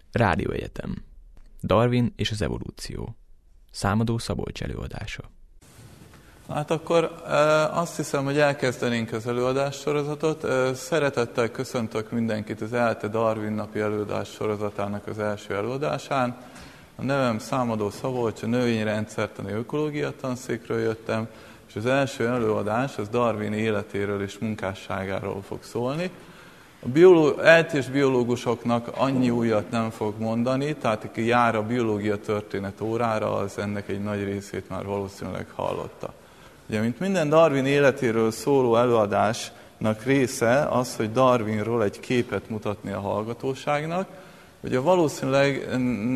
Rádióegyetem. Darwin és az evolúció. Számadó Szabolcs előadása. Hát akkor azt hiszem, hogy elkezdenénk az előadássorozatot. Szeretettel köszöntök mindenkit az ELTE Darwin napi előadás sorozatának az első előadásán. A nevem Számadó Szabolcs, a növényrendszertani ökológia tanszékről jöttem, és az első előadás az Darwin életéről és munkásságáról fog szólni. A eltés biológusoknak annyi újat nem fog mondani, tehát aki jár a biológia történet órára, az ennek egy nagy részét már valószínűleg hallotta. Ugye, mint minden Darwin életéről szóló előadásnak része az, hogy Darwinról egy képet mutatni a hallgatóságnak. Ugye valószínűleg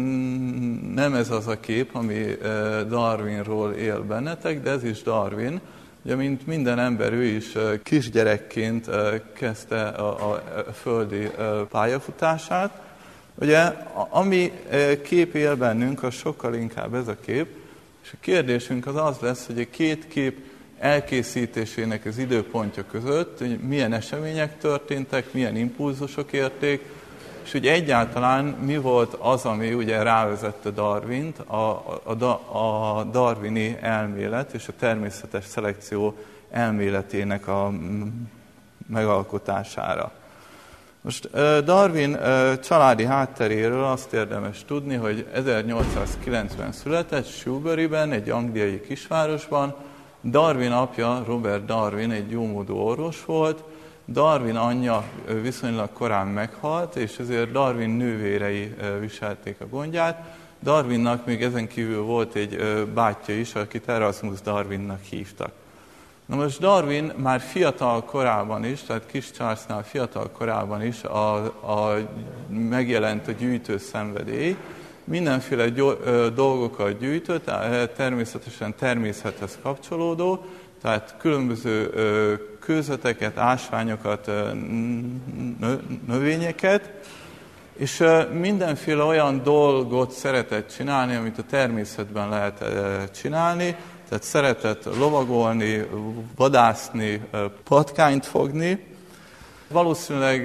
nem ez az a kép, ami Darwinról él bennetek, de ez is Darwin. Ugye, mint minden ember, ő is kisgyerekként kezdte a földi pályafutását. Ugye, ami kép él bennünk, az sokkal inkább ez a kép. És a kérdésünk az lesz, hogy a két kép elkészítésének az időpontja között, hogy milyen események történtek, milyen impulzusok érték, és ugye egyáltalán mi volt az, ami ugye rávezette Darwint, a darwini elmélet és a természetes szelekció elméletének a megalkotására. Most Darwin családi hátteréről azt érdemes tudni, hogy 1890 született Shrewsburyben, egy angliai kisvárosban. Darwin apja, Robert Darwin egy jómódú orvos volt, Darwin anyja viszonylag korán meghalt, és ezért Darwin nővérei viselték a gondját. Darwinnak még ezen kívül volt egy bátyja is, akit Erasmus Darwinnak hívtak. Na most Darwin már fiatal korában is, tehát kis Charlesnál fiatal korában is megjelent a gyűjtőszenvedély. Mindenféle dolgokat gyűjtött, természetesen természethez kapcsolódó, tehát különböző kőzeteket, ásványokat, növényeket, és mindenféle olyan dolgot szeretett csinálni, amit a természetben lehet csinálni, tehát szeretett lovagolni, vadászni, patkányt fogni. Valószínűleg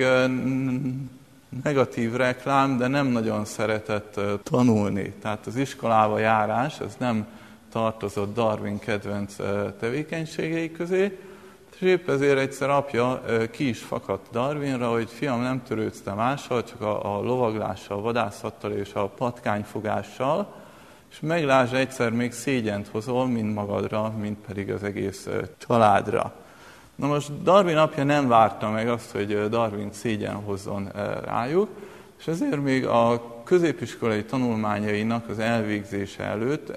negatív reklám, de nem nagyon szeretett tanulni. Tehát az iskolába járás, ez nem tartozott Darwin kedvenc tevékenységei közé, és épp ezért egyszer apja ki is fakadt Darwinra, hogy fiam, nem törődsz te mással, csak a lovaglással, a vadászattal és a patkányfogással, és meglásd, egyszer még szégyent hozol, mind magadra, mind pedig az egész családra. Na most Darwin apja nem várta meg azt, hogy Darwin szégyen hozzon rájuk, és ezért még a középiskolai tanulmányainak az elvégzése előtt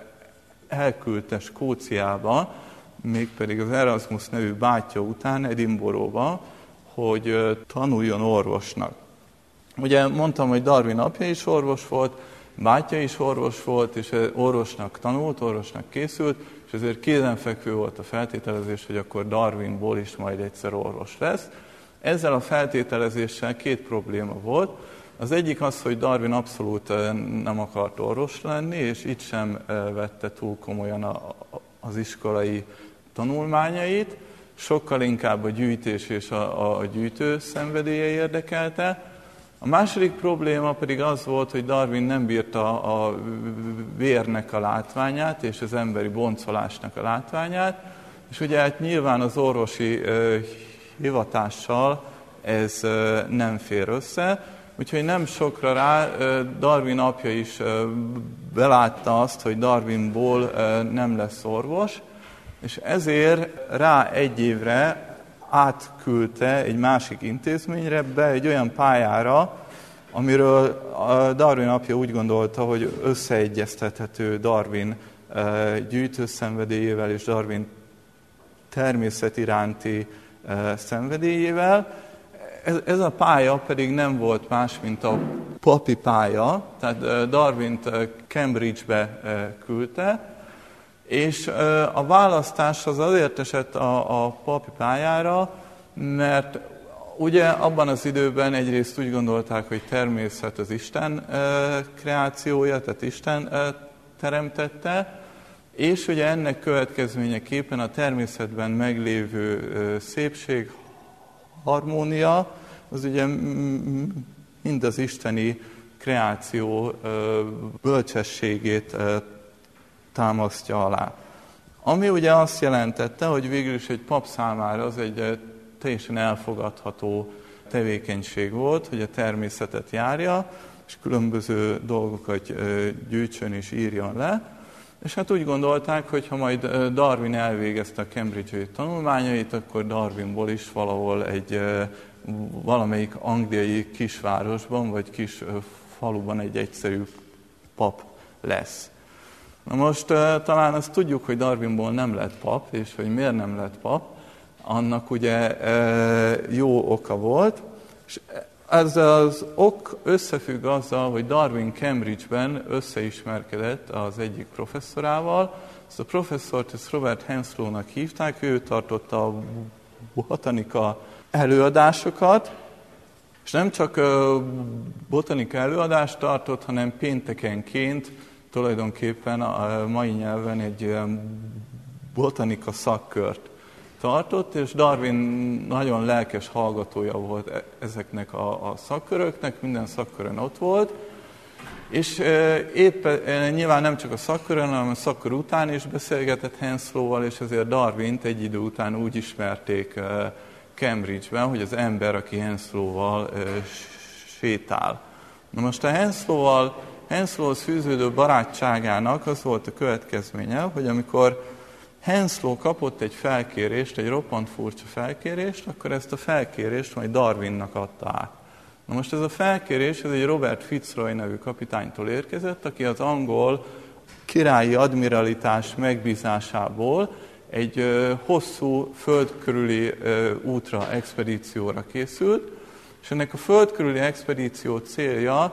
elküldte Skóciába, mégpedig az Erasmus nevű bátyja után Edinburghba, hogy tanuljon orvosnak. Ugye mondtam, hogy Darwin apja is orvos volt, bátyja is orvos volt, és orvosnak tanult, orvosnak készült, és ezért kézenfekvő volt a feltételezés, hogy akkor Darwinból is majd egyszer orvos lesz. Ezzel a feltételezéssel két probléma volt. Az egyik az, hogy Darwin abszolút nem akart orvos lenni, és itt sem vette túl komolyan az iskolai tanulmányait, sokkal inkább a gyűjtés és a gyűjtő szenvedélye érdekelte. A második probléma pedig az volt, hogy Darwin nem bírta a vérnek a látványát és az emberi boncolásnak a látványát, és ugye hát nyilván az orvosi hivatással ez nem fér össze, úgyhogy nem sokra rá Darwin apja is belátta azt, hogy Darwinból nem lesz orvos, és ezért rá egy évre átküldte egy másik intézményre be egy olyan pályára, amiről Darwin apja úgy gondolta, hogy összeegyeztethető Darwin gyűjtőszenvedélyével és Darwin természet iránti szenvedélyével. Ez a pálya pedig nem volt más, mint a papi pálya, tehát Darwint Cambridge-be küldte, és a választás az azért esett a papi pályára, mert ugye abban az időben egyrészt úgy gondolták, hogy természet az Isten kreációja, tehát Isten teremtette, és ugye ennek következményeképpen a természetben meglévő szépség, harmónia, az ugye mind az isteni kreáció bölcsességét támasztja alá. Ami ugye azt jelentette, hogy végül is egy pap számára az egy teljesen elfogadható tevékenység volt, hogy a természetet járja, és különböző dolgokat gyűjtsön és írjon le. És hát úgy gondolták, hogy ha majd Darwin elvégezte a Cambridge-i tanulmányait, akkor Darwinból is valahol valamelyik angliai kisvárosban, vagy kis faluban egy egyszerű pap lesz. Na most talán azt tudjuk, hogy Darwinból nem lett pap, és hogy miért nem lett pap, annak ugye jó oka volt, és ez az ok összefügg azzal, hogy Darwin Cambridge-ben összeismerkedett az egyik professzorával. Ezt a professzort ezt Robert Henslow-nak hívták, ő tartotta a botanika előadásokat, és nem csak botanika előadást tartott, hanem péntekenként tulajdonképpen a mai nyelven egy ilyen botanika szakkört tartott, és Darwin nagyon lelkes hallgatója volt ezeknek a szakköröknek, minden szakkörön ott volt, és éppen nyilván nem csak a szakkörön, hanem a szakkör után is beszélgetett Henslow-val, és ezért Darwint egy idő után úgy ismerték Cambridge-ben, hogy az ember, aki Henslow-val sétál. Na most a Henslow-hoz fűződő barátságának az volt a következménye, hogy amikor Henslow kapott egy felkérést, egy roppant furcsa felkérést, akkor ezt a felkérést majd Darwinnak adta át. Na most ez a felkérés, ez egy Robert Fitzroy nevű kapitánytól érkezett, aki az angol királyi admiralitás megbízásából egy hosszú földkörüli útra, expedícióra készült, és ennek a földkörüli expedíció célja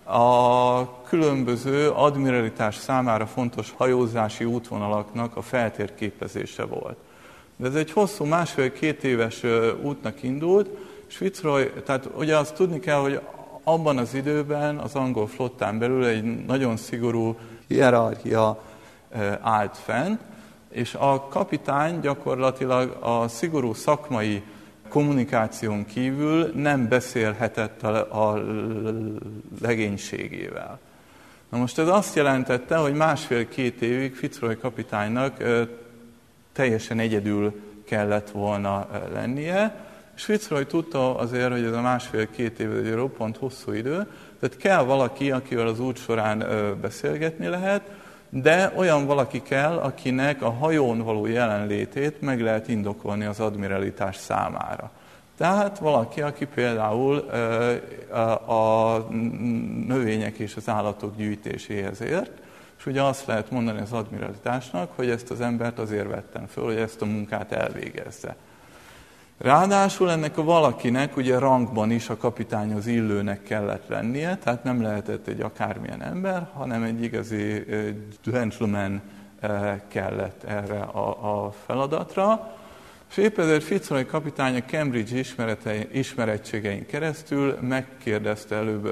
a különböző admiralitás számára fontos hajózási útvonalaknak a feltérképezése volt. De ez egy hosszú, 1,5-2 éves útnak indult, és Fitzroy, tehát ugye azt tudni kell, hogy abban az időben az angol flottán belül egy nagyon szigorú hierarchia állt fenn, és a kapitány gyakorlatilag a szigorú szakmai kommunikáción kívül nem beszélhetett a legénységével. Na most ez azt jelentette, hogy 1,5-2 évig Fitzroy kapitánynak teljesen egyedül kellett volna lennie, és Fitzroy tudta azért, hogy ez a 1,5-2 év egy roppant hosszú idő, tehát kell valaki, akivel az út során beszélgetni lehet, de olyan valaki kell, akinek a hajón való jelenlétét meg lehet indokolni az admiralitás számára. Tehát valaki, aki például a növények és az állatok gyűjtéséhez ért, és ugye azt lehet mondani az admiralitásnak, hogy ezt az embert azért vettem föl, hogy ezt a munkát elvégezze. Ráadásul ennek a valakinek ugye rangban is a kapitányhoz illőnek kellett lennie, tehát nem lehetett egy akármilyen ember, hanem egy igazi gentleman kellett erre a feladatra. És épp ezért Fitzroy kapitány a Cambridge ismerettségein keresztül megkérdezte előbb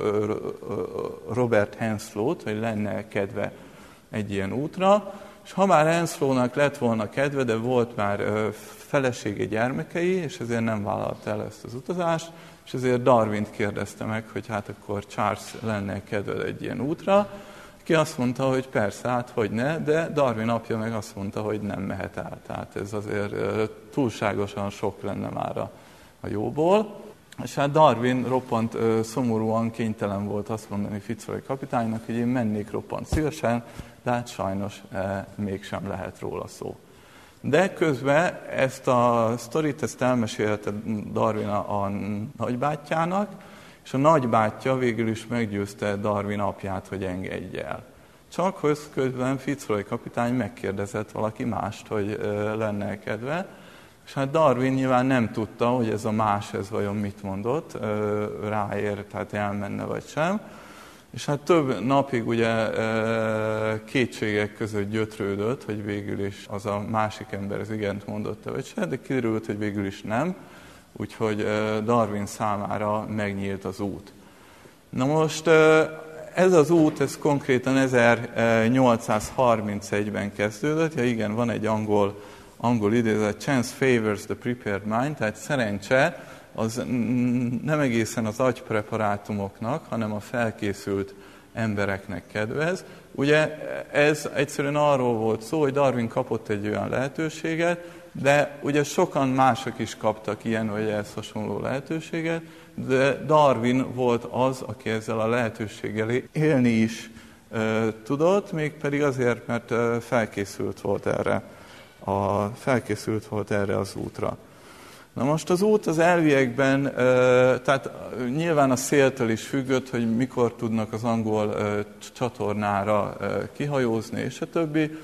Robert Henslow-t, hogy lenne kedve egy ilyen útra, és ha már Henslownak lett volna kedve, de volt már felesége, gyermekei, és ezért nem vállalta el ezt az utazást, és ezért Darwint kérdezte meg, hogy hát akkor Charles lenne kedved egy ilyen útra, ki azt mondta, hogy persze, hát hogy ne, de Darwin apja meg azt mondta, hogy nem mehet el. Tehát ez azért túlságosan sok lenne már a jóból. És hát Darwin roppant szomorúan kénytelen volt azt mondani Fitzroy kapitánynak, hogy én mennék roppant szívesen, de hát sajnos mégsem lehet róla szó. De közben ezt a sztorit, ezt elmesélte Darwin a nagybátyjának, és a nagybátyja végül is meggyőzte Darwin apját, hogy engedje el. Csak közben Fitzroy kapitány megkérdezett valaki mást, hogy lenne kedve, és hát Darwin nyilván nem tudta, hogy ez a más, ez vajon mit mondott, ráér, tehát elmenne vagy sem. És hát több napig ugye kétségek között gyötrődött, hogy végül is az a másik ember az igent mondott-e vagy sem, de kiderült, hogy végül is nem. Úgyhogy Darwin számára megnyílt az út. Na most ez az út, ez konkrétan 1831-ben kezdődött. Ja igen, van egy angol idézet, chance favors the prepared mind, tehát szerencse az nem egészen az agypreparátumoknak, hanem a felkészült embereknek kedvez. Ugye ez egyszerűen arról volt szó, hogy Darwin kapott egy olyan lehetőséget, de ugye sokan mások is kaptak ilyen vagy ehhez hasonló lehetőséget, de Darwin volt az, aki ezzel a lehetőséggel élni is tudott, mégpedig azért, mert felkészült volt erre az útra. Na most az út az elviekben, tehát nyilván a széltől is függött, hogy mikor tudnak az angol csatornára kihajózni, és a többi.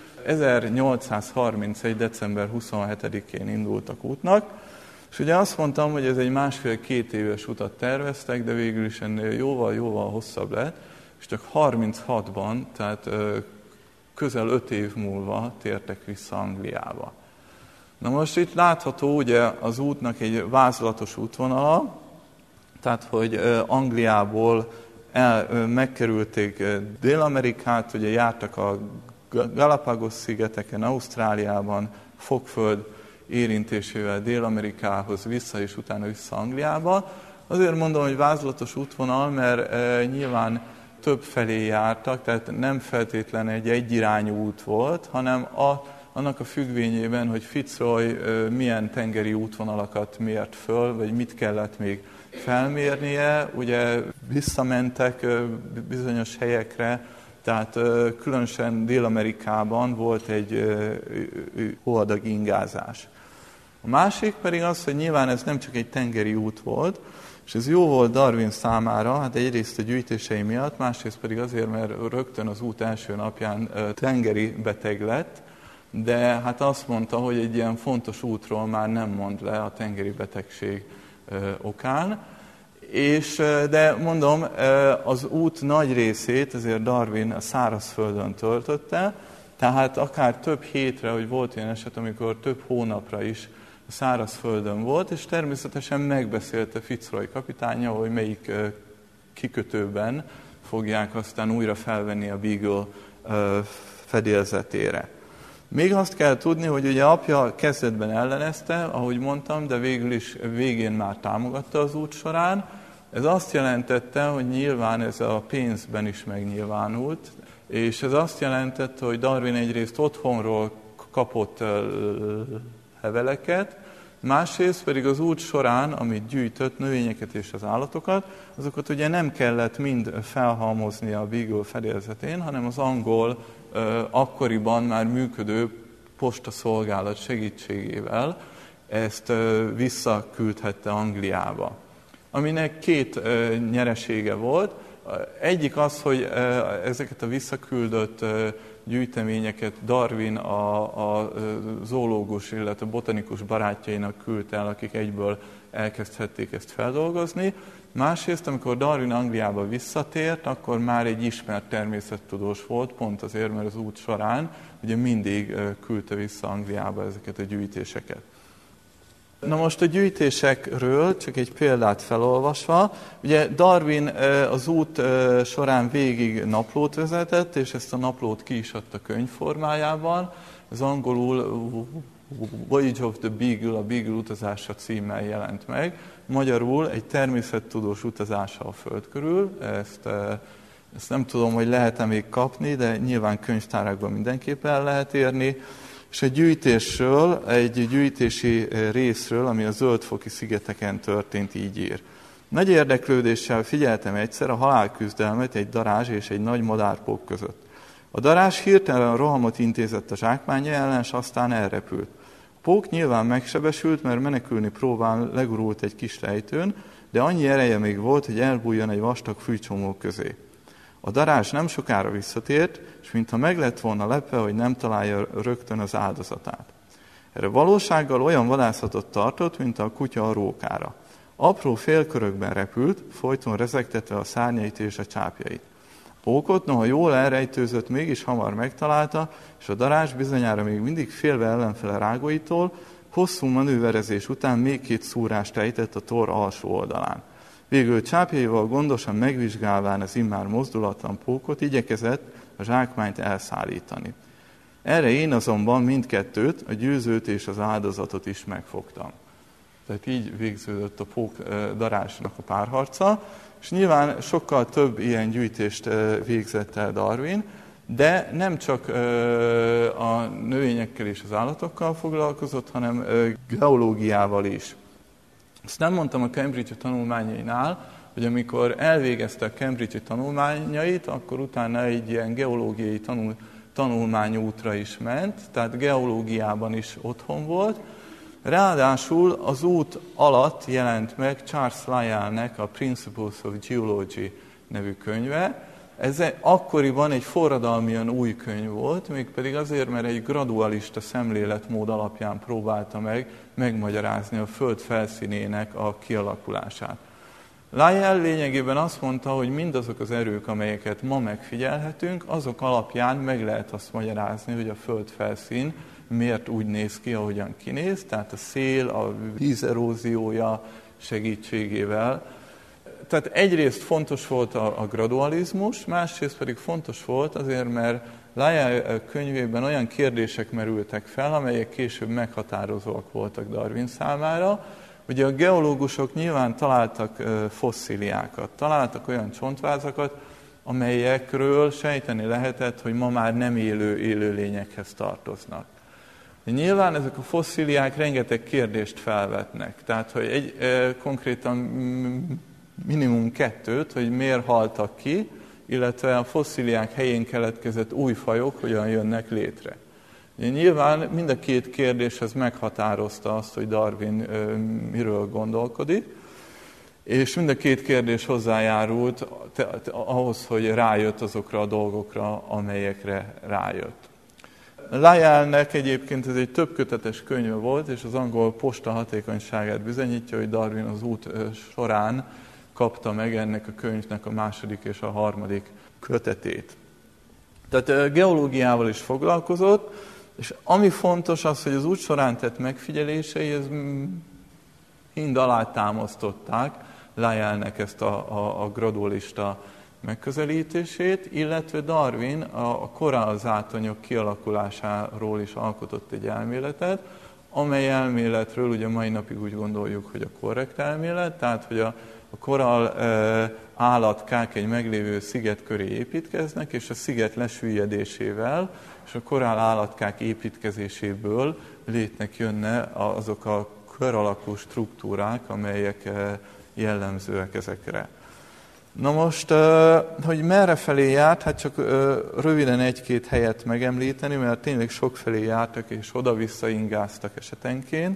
1831. december 27-én indultak útnak, és ugye azt mondtam, hogy ez egy 1,5-2 éves utat terveztek, de végül is ennél jóval hosszabb lett, és csak 36-ban, tehát közel 5 év múlva tértek vissza Angliába. Na most itt látható ugye az útnak egy vázlatos útvonala, tehát hogy Angliából megkerülték Dél-Amerikát, ugye jártak a Galapagos-szigeteken, Ausztráliában, fogföld érintésével Dél-Amerikához vissza, és utána vissza Angliába. Azért mondom, hogy vázlatos útvonal, mert nyilván több felé jártak, tehát nem feltétlen egy egyirányú út volt, hanem annak a függvényében, hogy Fitzroy milyen tengeri útvonalakat mért föl, vagy mit kellett még felmérnie. Ugye visszamentek bizonyos helyekre, tehát különösen Dél-Amerikában volt egy hóadag ingázás. A másik pedig az, hogy nyilván ez nem csak egy tengeri út volt, és ez jó volt Darwin számára, hát egyrészt a gyűjtései miatt, másrészt pedig azért, mert rögtön az út első napján tengeri beteg lett, de hát azt mondta, hogy egy ilyen fontos útról már nem mond le a tengeri betegség okán. De mondom, az út nagy részét azért Darwin a szárazföldön töltötte, tehát akár több hétre, hogy volt ilyen eset, amikor több hónapra is a szárazföldön volt, és természetesen megbeszélte Fitzroy kapitánya, hogy melyik kikötőben fogják aztán újra felvenni a Beagle fedélzetére. Még azt kell tudni, hogy ugye apja kezdetben ellenezte, ahogy mondtam, de végén már támogatta az út során. Ez azt jelentette, hogy nyilván ez a pénzben is megnyilvánult, és ez azt jelentette, hogy Darwin egyrészt otthonról kapott leveleket, másrészt pedig az út során, amit gyűjtött, növényeket és az állatokat, azokat ugye nem kellett mind felhalmozni a Beagle fedélzetén, hanem az angol akkoriban már működő postaszolgálat segítségével ezt visszaküldhette Angliába. Aminek két nyeresége volt. Egyik az, hogy ezeket a visszaküldött gyűjteményeket Darwin a zoológus, illetve botanikus barátjainak küldte el, akik egyből elkezdhették ezt feldolgozni. Másrészt, amikor Darwin Angliába visszatért, akkor már egy ismert természettudós volt, pont azért, mert az út során ugye mindig küldte vissza Angliába ezeket a gyűjtéseket. Na most a gyűjtésekről csak egy példát felolvasva, ugye Darwin az út során végig naplót vezetett, és ezt a naplót ki is adta könyv formájában. Az angolul Voyage of the Beagle, a Beagle utazása címmel jelent meg. Magyarul egy természettudós utazása a Föld körül. Ezt nem tudom, hogy lehet-e még kapni, de nyilván könyvtárakban mindenképpen el lehet érni. És a gyűjtésről, egy gyűjtési részről, ami a Zöld-foki szigeteken történt, így ír. Nagy érdeklődéssel figyeltem egyszer a halálküzdelmet egy darázs és egy nagy madárpók között. A darázs hirtelen rohamot intézett a zsákmánja ellen, és aztán elrepült. A pók nyilván megsebesült, mert menekülni próbál, legurult egy kis lejtőn, de annyi ereje még volt, hogy elbújjon egy vastag fűcsomó közé. A darázs nem sokára visszatért, és mintha meg lett volna lepve, hogy nem találja rögtön az áldozatát. Erre valósággal olyan vadászatot tartott, mint a kutya a rókára. Apró félkörökben repült, folyton rezegtetve a szárnyait és a csápjait. A pókot, noha jól elrejtőzött, mégis hamar megtalálta, és a darázs bizonyára még mindig félve ellenfele rágóitól, hosszú manőverezés után még 2 szúrást ejtett a tor alsó oldalán. Végül csápjaival gondosan megvizsgálván az immár mozdulatlan pókot igyekezett a zsákmányt elszállítani. Erre én azonban mindkettőt, a győzőt és az áldozatot is megfogtam. Tehát így végződött a pók darázsnak a párharca, és nyilván sokkal több ilyen gyűjtést végzett el Darwin, de nem csak a növényekkel és az állatokkal foglalkozott, hanem geológiával is. Ezt nem mondtam a Cambridge-i tanulmányainál, hogy amikor elvégezte a Cambridge-i tanulmányait, akkor utána egy ilyen geológiai tanulmányútra is ment, tehát geológiában is otthon volt. Ráadásul az út alatt jelent meg Charles Lyellnek a Principles of Geology nevű könyve. Ez akkoriban egy forradalmian új könyv volt, mégpedig azért, mert egy gradualista szemléletmód alapján próbálta megmagyarázni a Föld felszínének a kialakulását. Lyell lényegében azt mondta, hogy mindazok az erők, amelyeket ma megfigyelhetünk, azok alapján meg lehet azt magyarázni, hogy a Föld felszín miért úgy néz ki, ahogyan kinéz, tehát a szél, a víz eróziója segítségével. Tehát egyrészt fontos volt a gradualizmus, másrészt pedig fontos volt azért, mert Lyell könyvében olyan kérdések merültek fel, amelyek később meghatározóak voltak Darwin számára. Ugye a geológusok nyilván találtak fosszíliákat, találtak olyan csontvázakat, amelyekről sejteni lehetett, hogy ma már nem élő élőlényekhez tartoznak. De nyilván ezek a fosszíliák rengeteg kérdést felvetnek. Tehát, hogy konkrétan minimum 2, hogy miért haltak ki, illetve a fosszíliák helyén keletkezett új fajok hogyan jönnek létre. Nyilván mind a két kérdés ez meghatározta azt, hogy Darwin miről gondolkodik, és mind a két kérdés hozzájárult ahhoz, hogy rájött azokra a dolgokra, amelyekre rájött. Lyellnek egyébként ez egy többkötetes könyve volt, és az angol posta hatékonyságát bizonyítja, hogy Darwin az út során kapta meg ennek a könyvnek a második és a harmadik kötetét. Tehát geológiával is foglalkozott, és ami fontos az, hogy az út során tett megfigyelései, ez mind alátámasztották Lyellnek ezt a gradualista megközelítését, illetve Darwin a korallzátonyok kialakulásáról is alkotott egy elméletet, amely elméletről ugye mai napig úgy gondoljuk, hogy a korrekt elmélet, tehát hogy a korall állatkák egy meglévő sziget köré építkeznek, és a sziget lesüllyedésével és a korall állatkák építkezéséből létnek jönne azok a kör alakú struktúrák, amelyek jellemzőek ezekre. Na most, hogy merre felé járt, hát csak röviden egy-két helyet megemlíteni, mert tényleg sokfelé jártak, és oda-vissza ingáztak esetenként.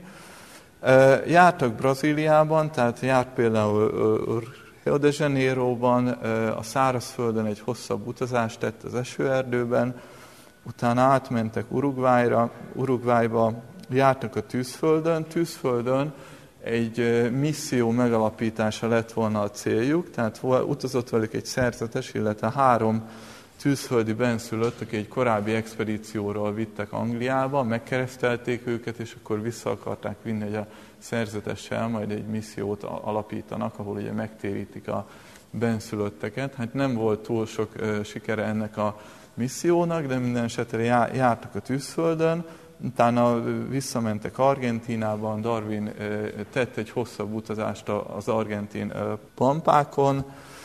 Jártak Brazíliában, tehát járt például Rio de Janeiroban, a szárazföldön egy hosszabb utazást tett az esőerdőben, utána átmentek Uruguayba, jártak a Tűzföldön egy misszió megalapítása lett volna a céljuk, tehát utazott velük egy szerzetes, illetve 3 tűzföldi benszülött, akik egy korábbi expedícióról vittek Angliába, megkeresztelték őket, és akkor vissza akarták vinni, hogy a szerzetessel majd egy missziót alapítanak, ahol ugye megtérítik a benszülötteket. Hát nem volt túl sok sikere ennek a missziónak, de minden esetre jártak a Tűzföldön, utána visszamentek Argentínában, Darwin tett egy hosszabb utazást az argentin pampákon,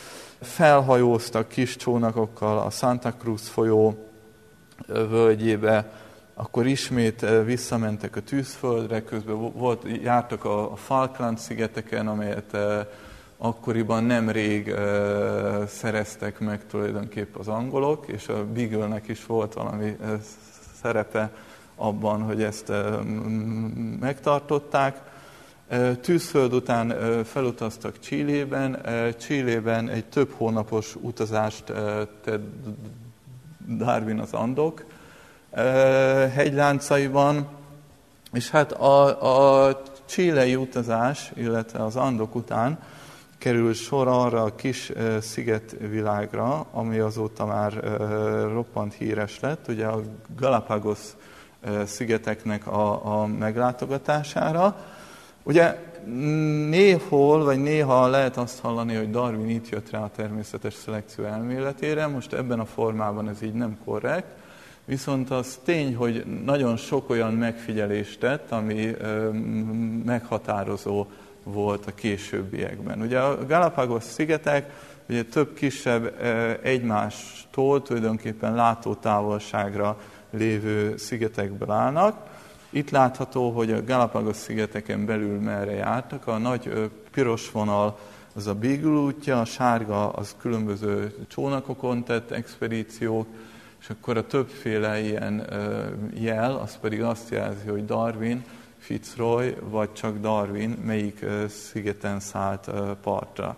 felhajóztak kis csónakokkal a Santa Cruz folyó völgyébe, akkor ismét visszamentek a Tűzföldre, közben jártak a Falkland-szigeteken, amelyet akkoriban nemrég szereztek meg tulajdonképp az angolok, és a Beagle-nek is volt valami szerepe abban, hogy ezt megtartották. Tűzföld után felutaztak Chilében egy több hónapos utazást tett Darwin az Andok hegyláncaiban, és hát a chilei utazás, illetve az Andok után kerül sor arra a kis szigetvilágra, ami azóta már roppant híres lett, ugye a Galapagos szigeteknek a meglátogatására. Ugye néha lehet azt hallani, hogy Darwin itt jött rá a természetes szelekció elméletére, most ebben a formában ez így nem korrekt. Viszont az tény, hogy nagyon sok olyan megfigyelést tett, ami meghatározó volt a későbbiekben. Ugye a Galápagos-szigetek ugye több kisebb egymástól tulajdonképpen látótávolságra lévő szigetekből állnak. Itt látható, hogy a Galápagos-szigeteken belül merre jártak. A nagy piros vonal az a Beagle útja, a sárga az különböző csónakokon tett expedíciók, és akkor a többféle ilyen jel, az pedig azt jelzi, hogy Darwin, Fitzroy, vagy csak Darwin melyik szigeten szállt partra.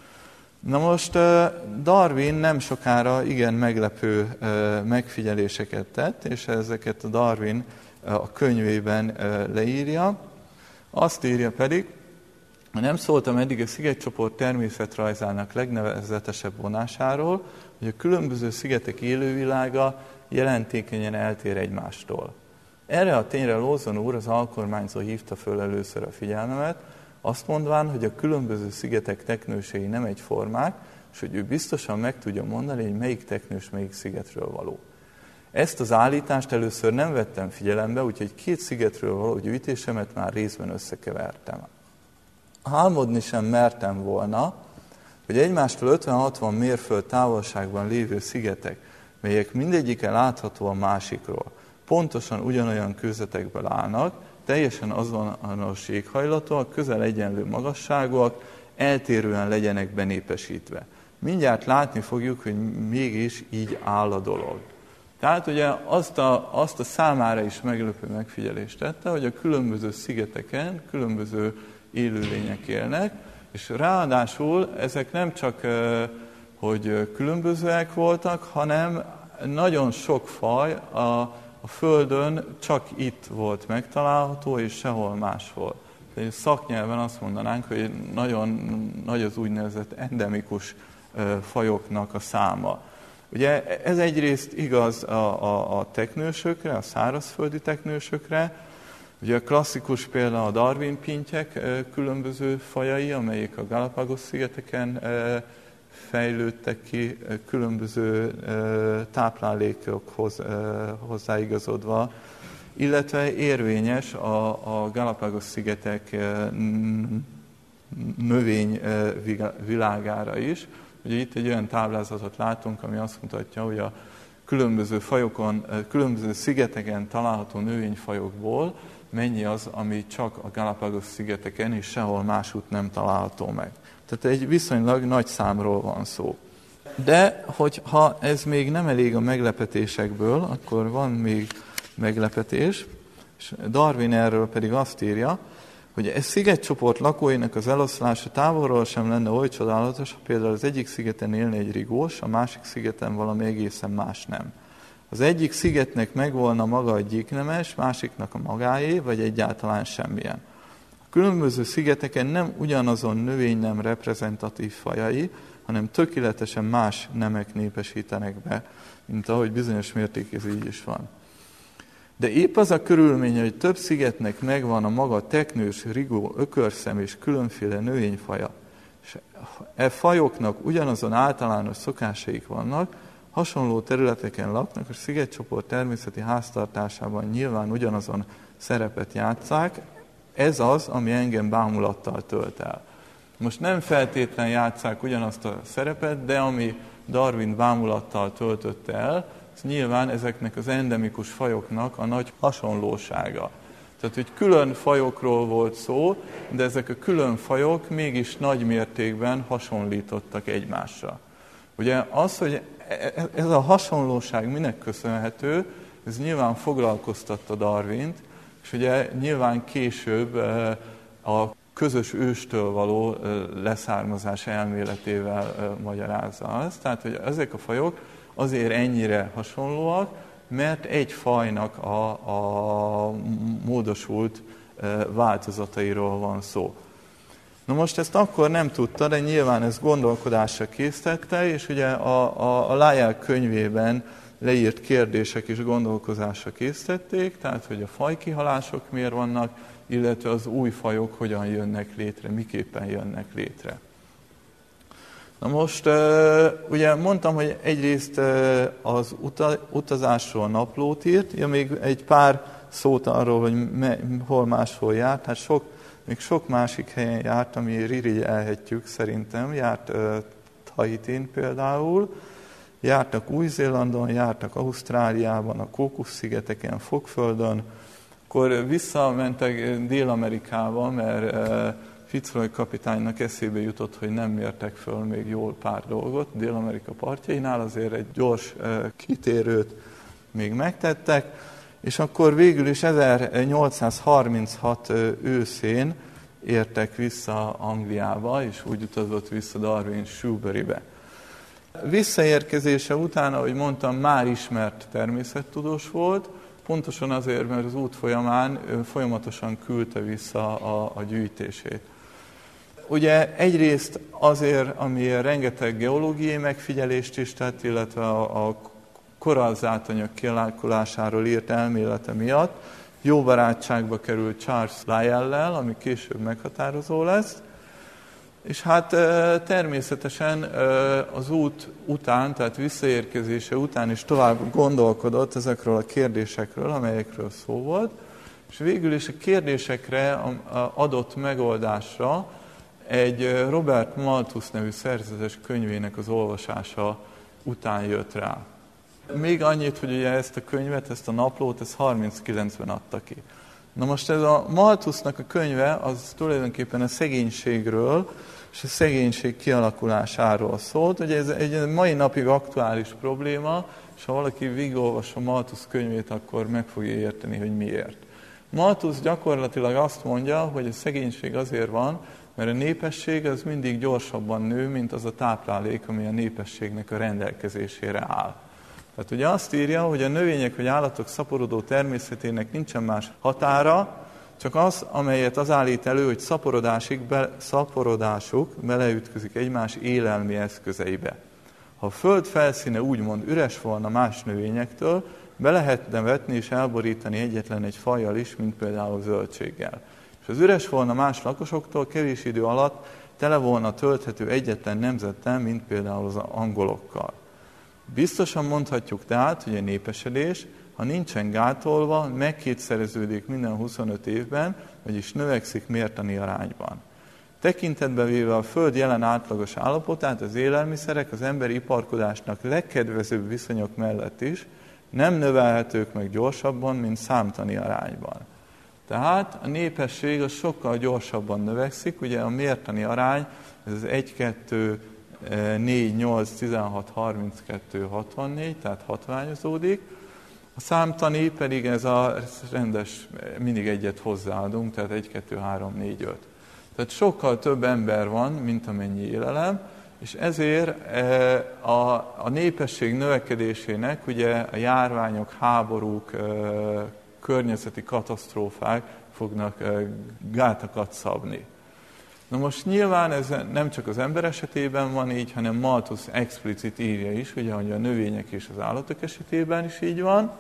Na most Darwin nem sokára igen meglepő megfigyeléseket tett, és ezeket a Darwin a könyvében leírja. Azt írja pedig, nem szóltam eddig a szigetcsoport természetrajzának legnevezetesebb vonásáról, hogy a különböző szigetek élővilága jelentékenyen eltér egymástól. Erre a tényre Lawson úr, az alkormányzó hívta föl először a figyelmemet, azt mondván, hogy a különböző szigetek teknősei nem egyformák, és hogy ő biztosan meg tudja mondani, hogy melyik teknős melyik szigetről való. Ezt az állítást először nem vettem figyelembe, úgyhogy 2 szigetről való gyűjtésemet már részben összekevertem. Álmodni sem mertem volna, hogy egymástól 50-60 mérföld távolságban lévő szigetek, melyek mindegyike látható a másikról, pontosan ugyanolyan kőzetekből állnak, teljesen azonos éghajlatúak, közel egyenlő magasságúak, eltérően legyenek benépesítve. Mindjárt látni fogjuk, hogy mégis így áll a dolog. Tehát ugye azt a számára is meglepő megfigyelést tette, hogy a különböző szigeteken különböző élőlények élnek, és ráadásul ezek nem csak, hogy különbözőek voltak, hanem nagyon sok faj a Földön csak itt volt megtalálható, és sehol máshol. Tehát szaknyelven azt mondanánk, hogy nagyon nagy az úgynevezett endemikus fajoknak a száma. Ugye ez egyrészt igaz a teknősökre, a szárazföldi teknősökre. Ugye a klasszikus példa a Darwin-pintyek különböző fajai, amelyek a Galápagos-szigeteken fejlődtek ki, különböző táplálékokhoz hozzáigazodva, illetve érvényes a Galápagos-szigetek növényvilágára is. Ugye itt egy olyan táblázatot látunk, ami azt mutatja, hogy a különböző fajokon, különböző szigeteken található növényfajokból mennyi az, ami csak a Galápagos-szigeteken és sehol másút nem található meg. Tehát egy viszonylag nagy számról van szó. De hogyha ez még nem elég a meglepetésekből, akkor van még meglepetés, és Darwin erről pedig azt írja, hogy ez szigetcsoport lakóinak az eloszlása távolról sem lenne oly csodálatos, ha például az egyik szigeten élne egy rigós, a másik szigeten valami egészen más nem. Az egyik szigetnek megvolna maga a gyíknemes, másiknak a magáé, vagy egyáltalán semmilyen. A különböző szigeteken nem ugyanazon növénynem reprezentatív fajai, hanem tökéletesen más nemek népesítenek be, mint ahogy bizonyos mértékig ez így is van. De épp az a körülmény, hogy több szigetnek megvan a maga teknős, rigó, ökörszem és különféle növényfaja, és e fajoknak ugyanazon általános szokásaik vannak, hasonló területeken laknak, a szigetcsoport természeti háztartásában nyilván ugyanazon szerepet játsszák, ez az, ami engem bámulattal tölt el. Most nem feltétlen játsszák ugyanazt a szerepet, de ami Darwin bámulattal töltött el, ez nyilván ezeknek az endemikus fajoknak a nagy hasonlósága. Tehát, hogy külön fajokról volt szó, de ezek a külön fajok mégis nagy mértékben hasonlítottak egymásra. Ugye az, hogy ez a hasonlóság minek köszönhető, ez nyilván foglalkoztatta Darwint, és ugye nyilván később a közös őstől való leszármazás elméletével magyarázza azt. Tehát, hogy ezek a fajok azért ennyire hasonlóak, mert egy fajnak a módosult változatairól van szó. Na most ezt akkor nem tudta, de nyilván ezt gondolkodásra késztette, és ugye a Lyell könyvében leírt kérdések is gondolkozásra késztették, tehát hogy a fajkihalások miért vannak, illetve az új fajok hogyan jönnek létre, miképpen jönnek létre. Na most, ugye mondtam, hogy egyrészt az utazásról naplót írt, még egy pár szót arról, hogy hol máshol járt. Hát még sok másik helyen járt, ami irigyelhetjük szerintem. Járt Tahitin például, jártak Új-Zélandon, jártak Ausztráliában, a Kókusz-szigeteken, Fokföldön, akkor visszamentek Dél-Amerikába, mert Fitzroy kapitánynak eszébe jutott, hogy nem mértek föl még jól pár dolgot. Dél-Amerika partjainál azért egy gyors kitérőt még megtettek, és akkor végül is 1836 őszén értek vissza Angliába, és úgy utazott vissza Darwin Shrewsburybe. Visszaérkezése után, ahogy mondtam, már ismert természettudós volt, pontosan azért, mert az út folyamán folyamatosan küldte vissza a gyűjtését. Ugye egyrészt azért, ami rengeteg geológiai megfigyelést is tett, illetve a korallzátanyag kialakulásáról írt elmélete miatt jó barátságba került Charles Lyell-lel, ami később meghatározó lesz. És hát természetesen az út után, tehát visszaérkezése után is tovább gondolkodott ezekről a kérdésekről, amelyekről szó volt, és végül is a kérdésekre adott megoldásra egy Robert Malthus nevű szerzetes könyvének az olvasása után jött rá. Még annyit, hogy ugye ezt a könyvet, ezt a naplót, ezt 39-ben adta ki. Na most ez a Malthusnak a könyve, az tulajdonképpen a szegénységről és a szegénység kialakulásáról szólt. Ugye ez egy mai napig aktuális probléma, és ha valaki végigolvassa Malthus könyvét, akkor meg fogja érteni, hogy miért. Malthus gyakorlatilag azt mondja, hogy a szegénység azért van, mert a népesség az mindig gyorsabban nő, mint az a táplálék, ami a népességnek a rendelkezésére áll. Tehát ugye azt írja, hogy a növények vagy állatok szaporodó természetének nincsen más határa, csak az, amelyet az állít elő, hogy szaporodásuk beleütközik egymás élelmi eszközeibe. Ha a föld felszíne úgymond üres volna más növényektől, be lehetne vetni és elborítani egyetlen egy fajjal is, mint például zöldséggel. És az üres volna más lakosoktól, kevés idő alatt tele volna tölthető egyetlen nemzettel, mint például az angolokkal. Biztosan mondhatjuk tehát, hogy a népesedés, ha nincsen gátolva, megkétszereződik minden 25 évben, vagyis növekszik mértani arányban. Tekintetbe véve a Föld jelen átlagos állapotát, az élelmiszerek az emberi iparkodásnak legkedvezőbb viszonyok mellett is nem növelhetők meg gyorsabban, mint számtani arányban. Tehát a népesség az sokkal gyorsabban növekszik, ugye a mértani arány, ez az 1, 2, 4, 8, 16, 32, 64, tehát hatványozódik. A számtani pedig ez a rendes, mindig egyet hozzáadunk, tehát 1, 2, 3, 4, 5. Tehát sokkal több ember van, mint amennyi élelem, és ezért a népesség növekedésének ugye a járványok, háborúk, környezeti katasztrófák fognak gátakat szabni. Na most nyilván ez nem csak az ember esetében van így, hanem Malthus explicit írja is, ugye, hogy a növények és az állatok esetében is így van.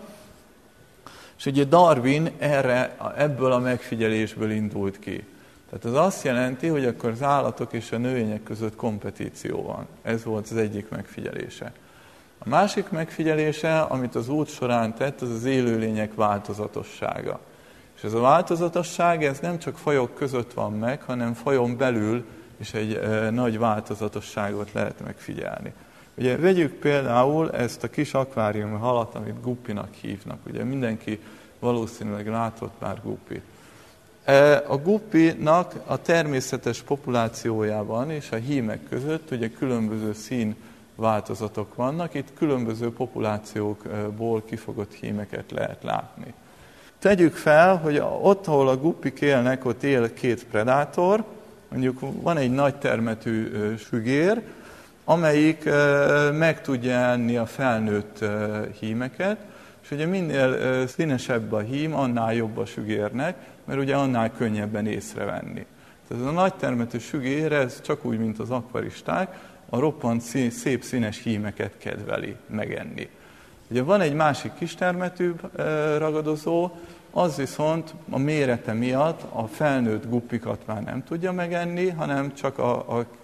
És ugye Darwin ebből a megfigyelésből indult ki. Tehát ez azt jelenti, hogy akkor az állatok és a növények között kompetíció van. Ez volt az egyik megfigyelése. A másik megfigyelése, amit az út során tett, az az élőlények változatossága. És ez a változatosság, ez nem csak fajok között van meg, hanem fajon belül is egy nagy változatosságot lehet megfigyelni. Ugye vegyük például ezt a kis akváriumi halat, amit guppinak hívnak. Ugye mindenki valószínűleg látott már guppit. A guppinak a természetes populációjában és a hímek között ugye különböző színváltozatok vannak. Itt különböző populációkból kifogott hímeket lehet látni. Tegyük fel, hogy ott, ahol a guppik élnek, ott él két predátor, mondjuk van egy nagy termetű sügér, amelyik meg tudja enni a felnőtt hímeket, és ugye minél színesebb a hím, annál jobb a sügérnek, mert ugye annál könnyebben észrevenni. Tehát ez a nagy termetű sügér, ez csak úgy, mint az akvaristák, a roppant szép színes hímeket kedveli megenni. Ugye van egy másik kistermetűbb ragadozó, az viszont a mérete miatt a felnőtt guppikat már nem tudja megenni, hanem csak a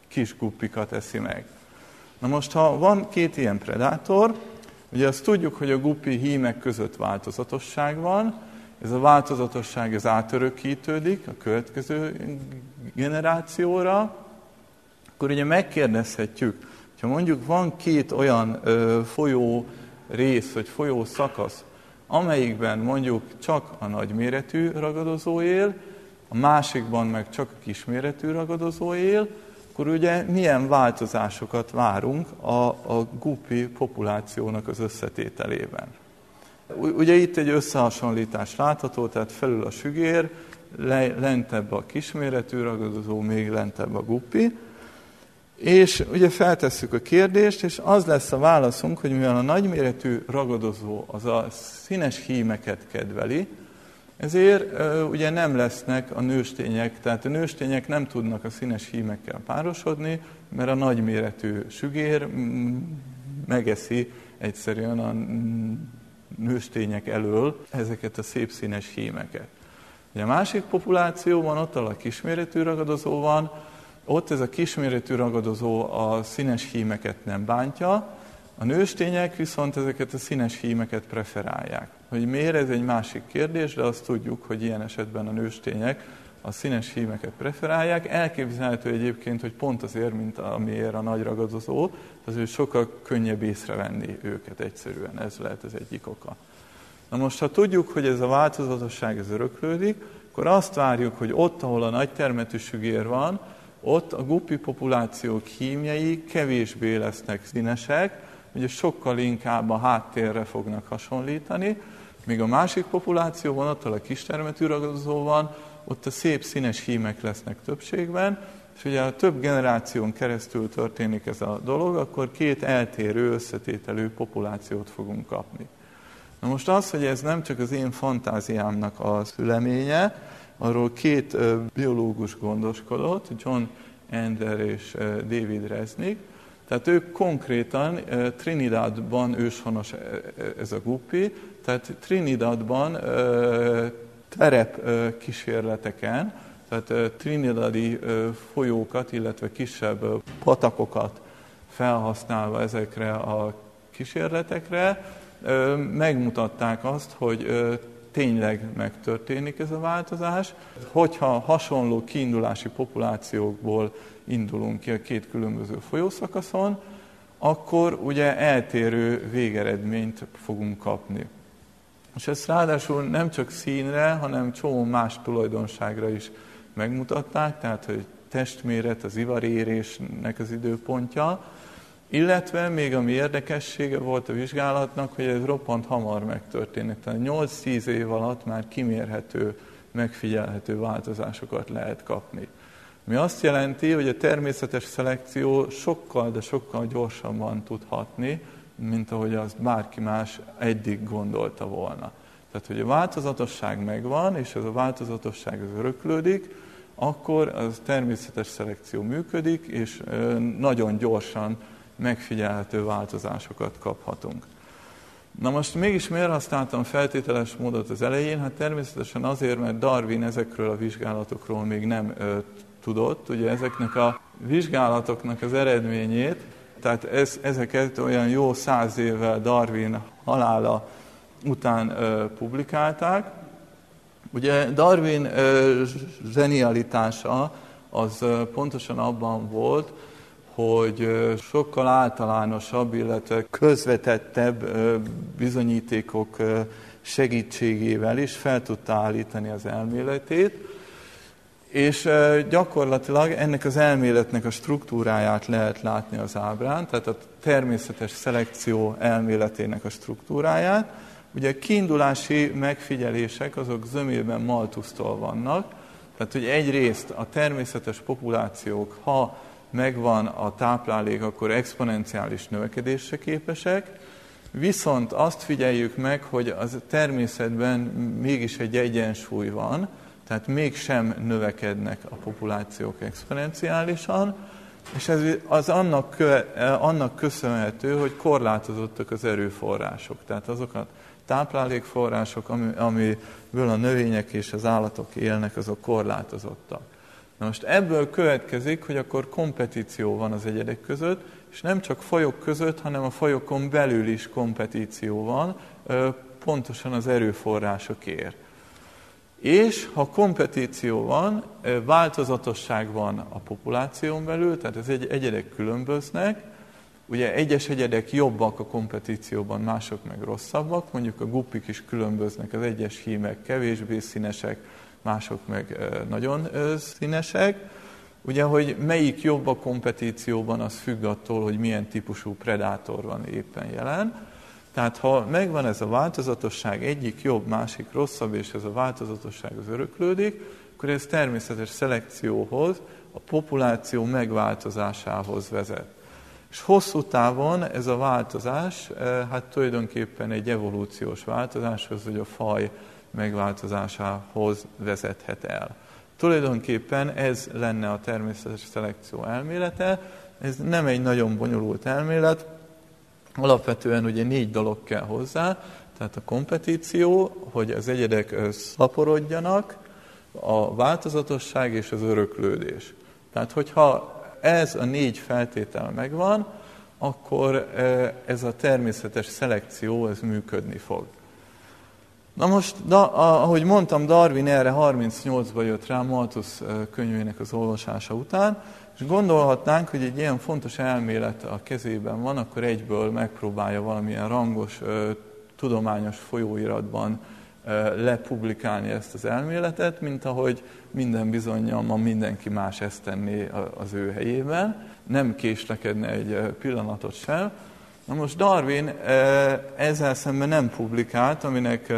kis guppikat eszi meg. Na most, ha van két ilyen predátor, ugye azt tudjuk, hogy a guppi hímek között változatosság van, ez a változatosság ez átörökítődik a következő generációra, akkor ugye megkérdezhetjük, ha mondjuk van két olyan folyó rész, vagy folyó szakasz, amelyikben mondjuk csak a nagyméretű ragadozó él, a másikban meg csak a kisméretű ragadozó él, akkor ugye milyen változásokat várunk a guppi populációnak az összetételében. Ugye itt egy összehasonlítás látható, tehát felül a sügér, lentebb a kisméretű ragadozó, még lentebb a guppi, és ugye feltesszük a kérdést, és az lesz a válaszunk, hogy mivel a nagyméretű ragadozó az a színes hímeket kedveli, ezért ugye nem lesznek a nőstények, tehát a nőstények nem tudnak a színes hímekkel párosodni, mert a nagyméretű sügér megeszi egyszerűen a nőstények elől ezeket a szép színes hímeket. Ugye a másik populációban, ott a kisméretű ragadozó van, ott ez a kisméretű ragadozó a színes hímeket nem bántja, a nőstények viszont ezeket a színes hímeket preferálják. Hogy miért, ez egy másik kérdés, de azt tudjuk, hogy ilyen esetben a nőstények a színes hímeket preferálják. Elképzelhető egyébként, hogy pont azért, mint amiért a nagy ragadozó, azért sokkal könnyebb észrevenni őket egyszerűen. Ez lehet az egyik oka. Na most, ha tudjuk, hogy ez a változatosság ez öröklődik, akkor azt várjuk, hogy ott, ahol a nagy termetű sügér van, ott a guppi populációk hímjei kevésbé lesznek színesek, ugye sokkal inkább a háttérre fognak hasonlítani, míg a másik populációban, ott a kistermetű ragadozó van, ott a szép színes hímek lesznek többségben, és ugye ha több generáción keresztül történik ez a dolog, akkor két eltérő összetételű populációt fogunk kapni. Na most az, hogy ez nem csak az én fantáziámnak a szüleménye, arról két biológus gondoskodott, John Endler és David Resnick. Tehát ők konkrétan Trinidadban őshonos ez a guppi, tehát Trinidadban terep kísérleteken, tehát trinidadi folyókat, illetve kisebb patakokat felhasználva ezekre a kísérletekre, megmutatták azt, hogy tényleg megtörténik ez a változás. Hogyha hasonló kiindulási populációkból indulunk ki a két különböző folyószakaszon, akkor ugye eltérő végeredményt fogunk kapni. És ezt ráadásul nem csak színre, hanem csomó más tulajdonságra is megmutatták, tehát hogy testméret, az ivarérésnek az időpontja, illetve még ami érdekessége volt a vizsgálatnak, hogy ez roppant hamar megtörténik. Tehát 8-10 év alatt már kimérhető, megfigyelhető változásokat lehet kapni. Mi azt jelenti, hogy a természetes szelekció sokkal, de sokkal gyorsabban tud hatni, mint ahogy azt bárki más eddig gondolta volna. Tehát, hogy a változatosság megvan, és ez a változatosság az öröklődik, akkor az természetes szelekció működik, és nagyon gyorsan megfigyelhető változásokat kaphatunk. Na most mégis miért használtam feltételes módot az elején? Hát természetesen azért, mert Darwin ezekről a vizsgálatokról még nem tudott. Ugye ezeknek a vizsgálatoknak az eredményét, tehát ezeket olyan jó 100 évvel Darwin halála után publikálták. Ugye Darwin zsenialitása az pontosan abban volt, hogy sokkal általánosabb, illetve közvetettebb bizonyítékok segítségével is fel tudta állítani az elméletét, és gyakorlatilag ennek az elméletnek a struktúráját lehet látni az ábrán, tehát a természetes szelekció elméletének a struktúráját. Ugye a kiindulási megfigyelések azok zömében Malthusztól vannak, tehát hogy egyrészt a természetes populációk, ha megvan a táplálék, akkor exponenciális növekedésre képesek, viszont azt figyeljük meg, hogy az természetben mégis egy egyensúly van, tehát mégsem növekednek a populációk exponenciálisan, és ez az annak köszönhető, hogy korlátozottak az erőforrások. Tehát azok a táplálékforrások, amiből a növények és az állatok élnek, azok korlátozottak. Na most ebből következik, hogy akkor kompetíció van az egyedek között, és nem csak fajok között, hanem a fajokon belül is kompetíció van, pontosan az erőforrásokért. És ha kompetíció van, változatosság van a populáción belül, tehát az egyedek különböznek, ugye egyes egyedek jobbak a kompetícióban, mások meg rosszabbak, mondjuk a guppik is különböznek, az egyes hímek kevésbé színesek, mások meg nagyon színesek. Ugye, hogy melyik jobb a kompetícióban, az függ attól, hogy milyen típusú predátor van éppen jelen. Tehát ha megvan ez a változatosság, egyik jobb, másik rosszabb, és ez a változatosság az öröklődik, akkor ez természetes szelekcióhoz, a populáció megváltozásához vezet. És hosszú távon ez a változás, hát tulajdonképpen egy evolúciós változáshoz, vagy a faj megváltozásához vezethet el. Tulajdonképpen ez lenne a természetes szelekció elmélete, ez nem egy nagyon bonyolult elmélet, alapvetően ugye 4 dolog kell hozzá, tehát a kompetíció, hogy az egyedek szaporodjanak, a változatosság és az öröklődés. Tehát, hogyha ez a 4 feltétel megvan, akkor ez a természetes szelekció, ez működni fog. Na most, ahogy mondtam, Darwin erre 38-ba jött rá Malthus könyvének az olvasása után, és gondolhatnánk, hogy egy ilyen fontos elmélet a kezében van, akkor egyből megpróbálja valamilyen rangos, tudományos folyóiratban lepublikálni ezt az elméletet, mint ahogy minden bizonnyal ma mindenki más ezt tenné az ő helyében. Nem késlekedne egy pillanatot sem. Na most Darwin ezzel szemben nem publikált, aminek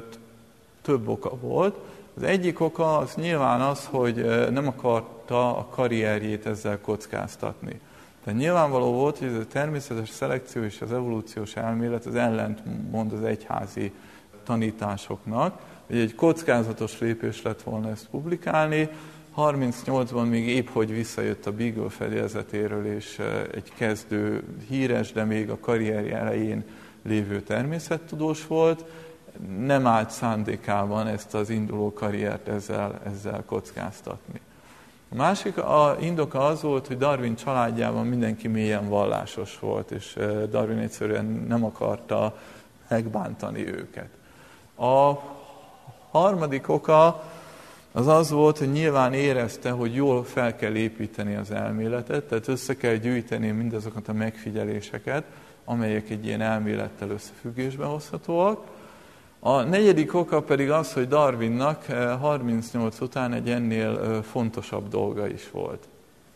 több oka volt. Az egyik oka az nyilván az, hogy nem akarta a karrierjét ezzel kockáztatni. Tehát nyilvánvaló volt, hogy ez a természetes szelekció és az evolúciós elmélet az ellentmond az egyházi tanításoknak, hogy egy kockázatos lépés lett volna ezt publikálni. 38-ban még épp hogy visszajött a Beagle fedélzetéről, és egy kezdő híres, de még a karrierje elején lévő természettudós volt. Nem állt szándékában ezt az induló karriert ezzel kockáztatni. A másik indoka az volt, hogy Darwin családjában mindenki mélyen vallásos volt, és Darwin egyszerűen nem akarta megbántani őket. A harmadik oka az volt, hogy nyilván érezte, hogy jól fel kell építeni az elméletet, tehát össze kell gyűjteni mindazokat a megfigyeléseket, amelyek egy ilyen elmélettel összefüggésbe hozhatóak. A negyedik oka pedig az, hogy Darwinnak 38 után egy ennél fontosabb dolga is volt.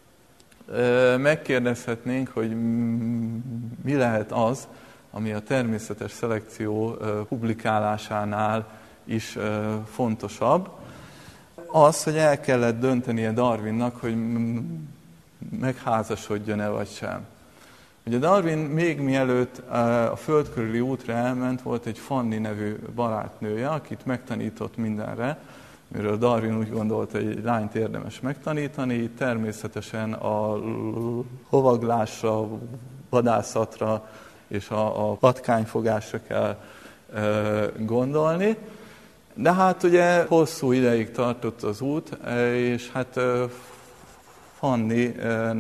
Megkérdezhetnénk, hogy mi lehet az, ami a természetes szelekció publikálásánál is fontosabb. Az, hogy el kellett döntenie Darwinnak, hogy megházasodjon-e vagy sem. Ugye Darwin még mielőtt a föld körüli útra elment, volt egy Fanny nevű barátnője, akit megtanított mindenre, miről Darwin úgy gondolta, hogy egy lányt érdemes megtanítani, természetesen a lovaglásra, vadászatra és a patkányfogásra kell gondolni. De hát ugye hosszú ideig tartott az út, és hát Fanny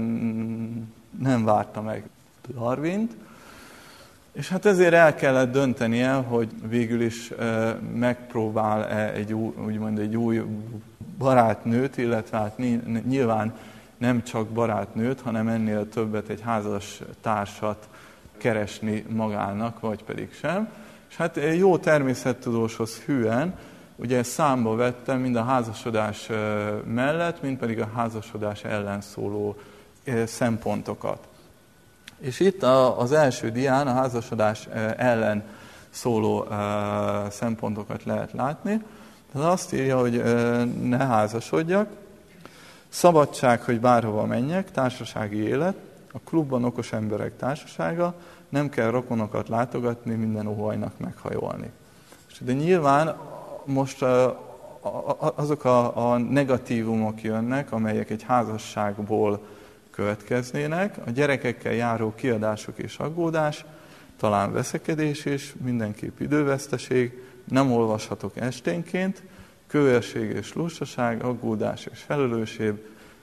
nem várta meg Darwint, és hát ezért el kellett döntenie, hogy végül is megpróbál egy új barátnőt, illetve hát nyilván nem csak barátnőt, hanem ennél többet, egy házas társat keresni magának, vagy pedig sem. És hát jó természettudóshoz hűen, ugye számba vette mind a házasodás mellett, mind pedig a házasodás ellen szóló szempontokat. És itt az első dián a házasodás ellen szóló szempontokat lehet látni. Tehát azt írja, hogy ne házasodjak, szabadság, hogy bárhova menjek, társasági élet, a klubban okos emberek társasága, nem kell rokonokat látogatni, minden óhajnak meghajolni. De nyilván most azok a negatívumok jönnek, amelyek egy házasságból következnének, a gyerekekkel járó kiadások és aggódás, talán veszekedés is, mindenképp időveszteség, nem olvashatok esténként, kövérség és lustaság, aggódás és felelősség,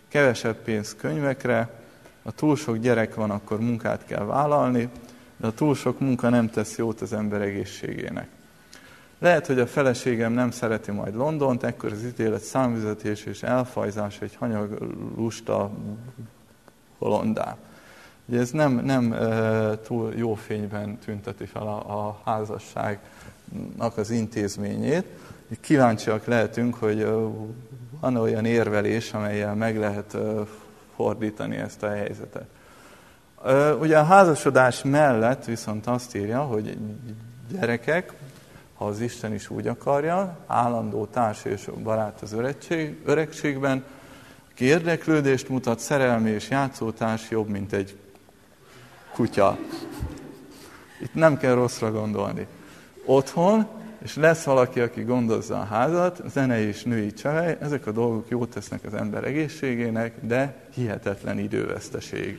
kevesebb pénz könyvekre, ha túl sok gyerek van, akkor munkát kell vállalni, de a túl sok munka nem tesz jót az ember egészségének. Lehet, hogy a feleségem nem szereti majd Londont, ekkor az ítélet számüzetés és elfajzás egy hanyag lusta bolondá. Ugye ez nem túl jó fényben tünteti fel a házasságnak az intézményét. Kíváncsiak lehetünk, hogy van olyan érvelés, amellyel meg lehet fordítani ezt a helyzetet. Ugye a házasodás mellett viszont azt írja, hogy gyerekek, ha az Isten is úgy akarja, állandó társ és barát az öregségben, aki érdeklődést mutat, szerelmi és játszótárs jobb, mint egy kutya. Itt nem kell rosszra gondolni. Otthon, és lesz valaki, aki gondozza a házat, zenei és női cselej, ezek a dolgok jót tesznek az ember egészségének, de hihetetlen időveszteség.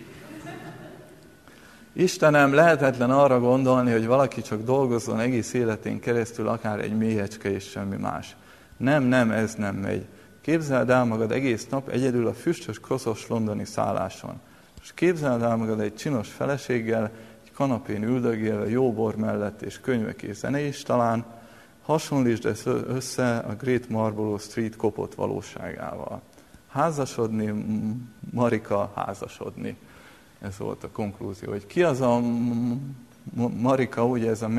Istenem, lehetetlen arra gondolni, hogy valaki csak dolgozzon egész életén keresztül, akár egy méhecske és semmi más. Nem, ez nem megy. Képzeld el magad egész nap egyedül a füstös, koszos londoni szálláson. És képzeld el magad egy csinos feleséggel, egy kanapén üldögélve, jó bor mellett és könyvek és zene is talán, hasonlítsd ezt össze a Great Marlborough Street kopott valóságával. Házasodni, Marika, házasodni. Ez volt a konklúzió, hogy ki az a Marika, ugye ez a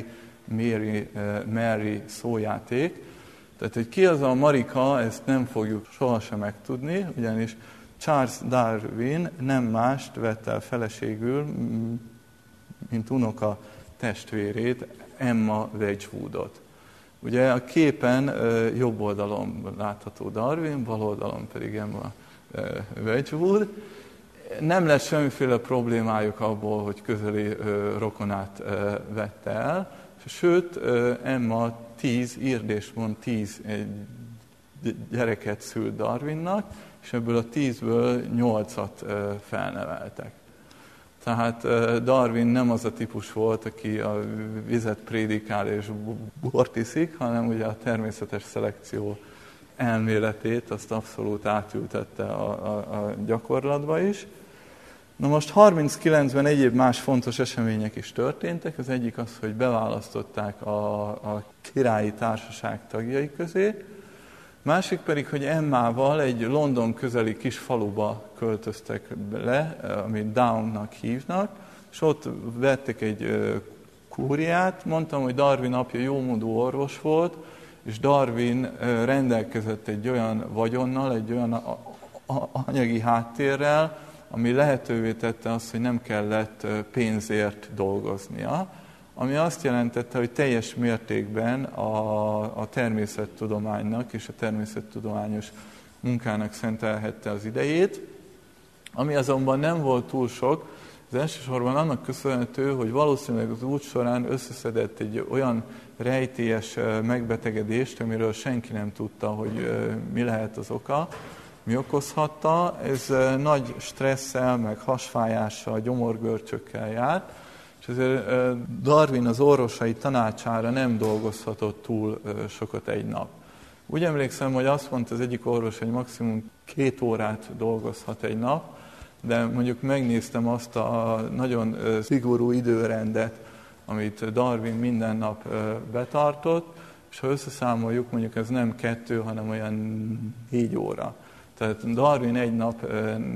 Mary szójáték, tehát, hogy ki az a Marika, ezt nem fogjuk sohasem megtudni, ugyanis Charles Darwin nem mást vett el feleségül, mint unoka testvérét, Emma Wedgwoodot. Ugye a képen jobb oldalon látható Darwin, bal oldalon pedig Emma Wedgwood. Nem lesz semmiféle problémájuk abból, hogy közeli rokonát vette el, sőt, Emma 10 gyereket szült Darwinnak, és ebből a 10-ből 8-at felneveltek. Tehát Darwin nem az a típus volt, aki a vizet prédikál és bort iszik, hanem ugye a természetes szelekció elméletét azt abszolút átültette a gyakorlatba is. Na most 39-ben egyéb más fontos események is történtek. Az egyik az, hogy beválasztották a királyi társaság tagjai közé. Másik pedig, hogy Emmával egy London közeli kis faluba költöztek le, amit Downnak hívnak, és ott vettek egy kúriát. Mondtam, hogy Darwin apja jómódú orvos volt, és Darwin rendelkezett egy olyan vagyonnal, egy olyan anyagi háttérrel, ami lehetővé tette azt, hogy nem kellett pénzért dolgoznia, ami azt jelentette, hogy teljes mértékben a természettudománynak és a természettudományos munkának szentelhette az idejét, ami azonban nem volt túl sok, az elsősorban annak köszönhető, hogy valószínűleg az út során összeszedett egy olyan rejtélyes megbetegedést, amiről senki nem tudta, hogy mi lehet az oka, mi okozhatta. Ez nagy stresszel, meg hasfájással, gyomorgörcsökkel járt, és ezért Darwin az orvosai tanácsára nem dolgozhatott túl sokat egy nap. Úgy emlékszem, hogy azt mondta az egyik orvos, hogy maximum 2 órát dolgozhat egy nap, de mondjuk megnéztem azt a nagyon szigorú időrendet, amit Darwin minden nap betartott, és ha összeszámoljuk, mondjuk ez nem 2, hanem olyan 4 óra. Tehát Darwin egy nap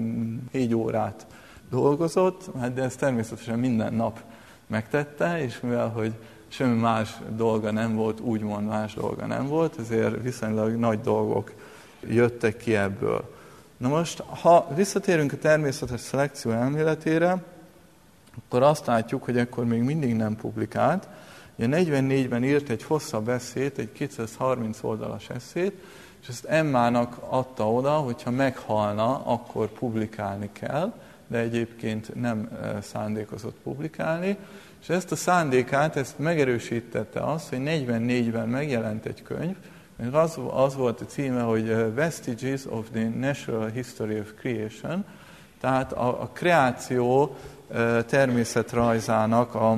4 órát dolgozott, de ezt természetesen minden nap megtette, és mivel, hogy semmi más dolga nem volt, úgymond más dolga nem volt, ezért viszonylag nagy dolgok jöttek ki ebből. Na most, ha visszatérünk a természetes szelekció elméletére, akkor azt látjuk, hogy akkor még mindig nem publikált. Ugye 44-ben írt egy hosszabb esszét, egy 230 oldalas esszét, és ezt Emmának adta oda, hogyha meghalna, akkor publikálni kell, de egyébként nem szándékozott publikálni. És ezt a szándékát, ezt megerősítette az, hogy 44-ben megjelent egy könyv, az volt a címe, hogy Vestiges of the Natural History of Creation, tehát a kreáció természetrajzának a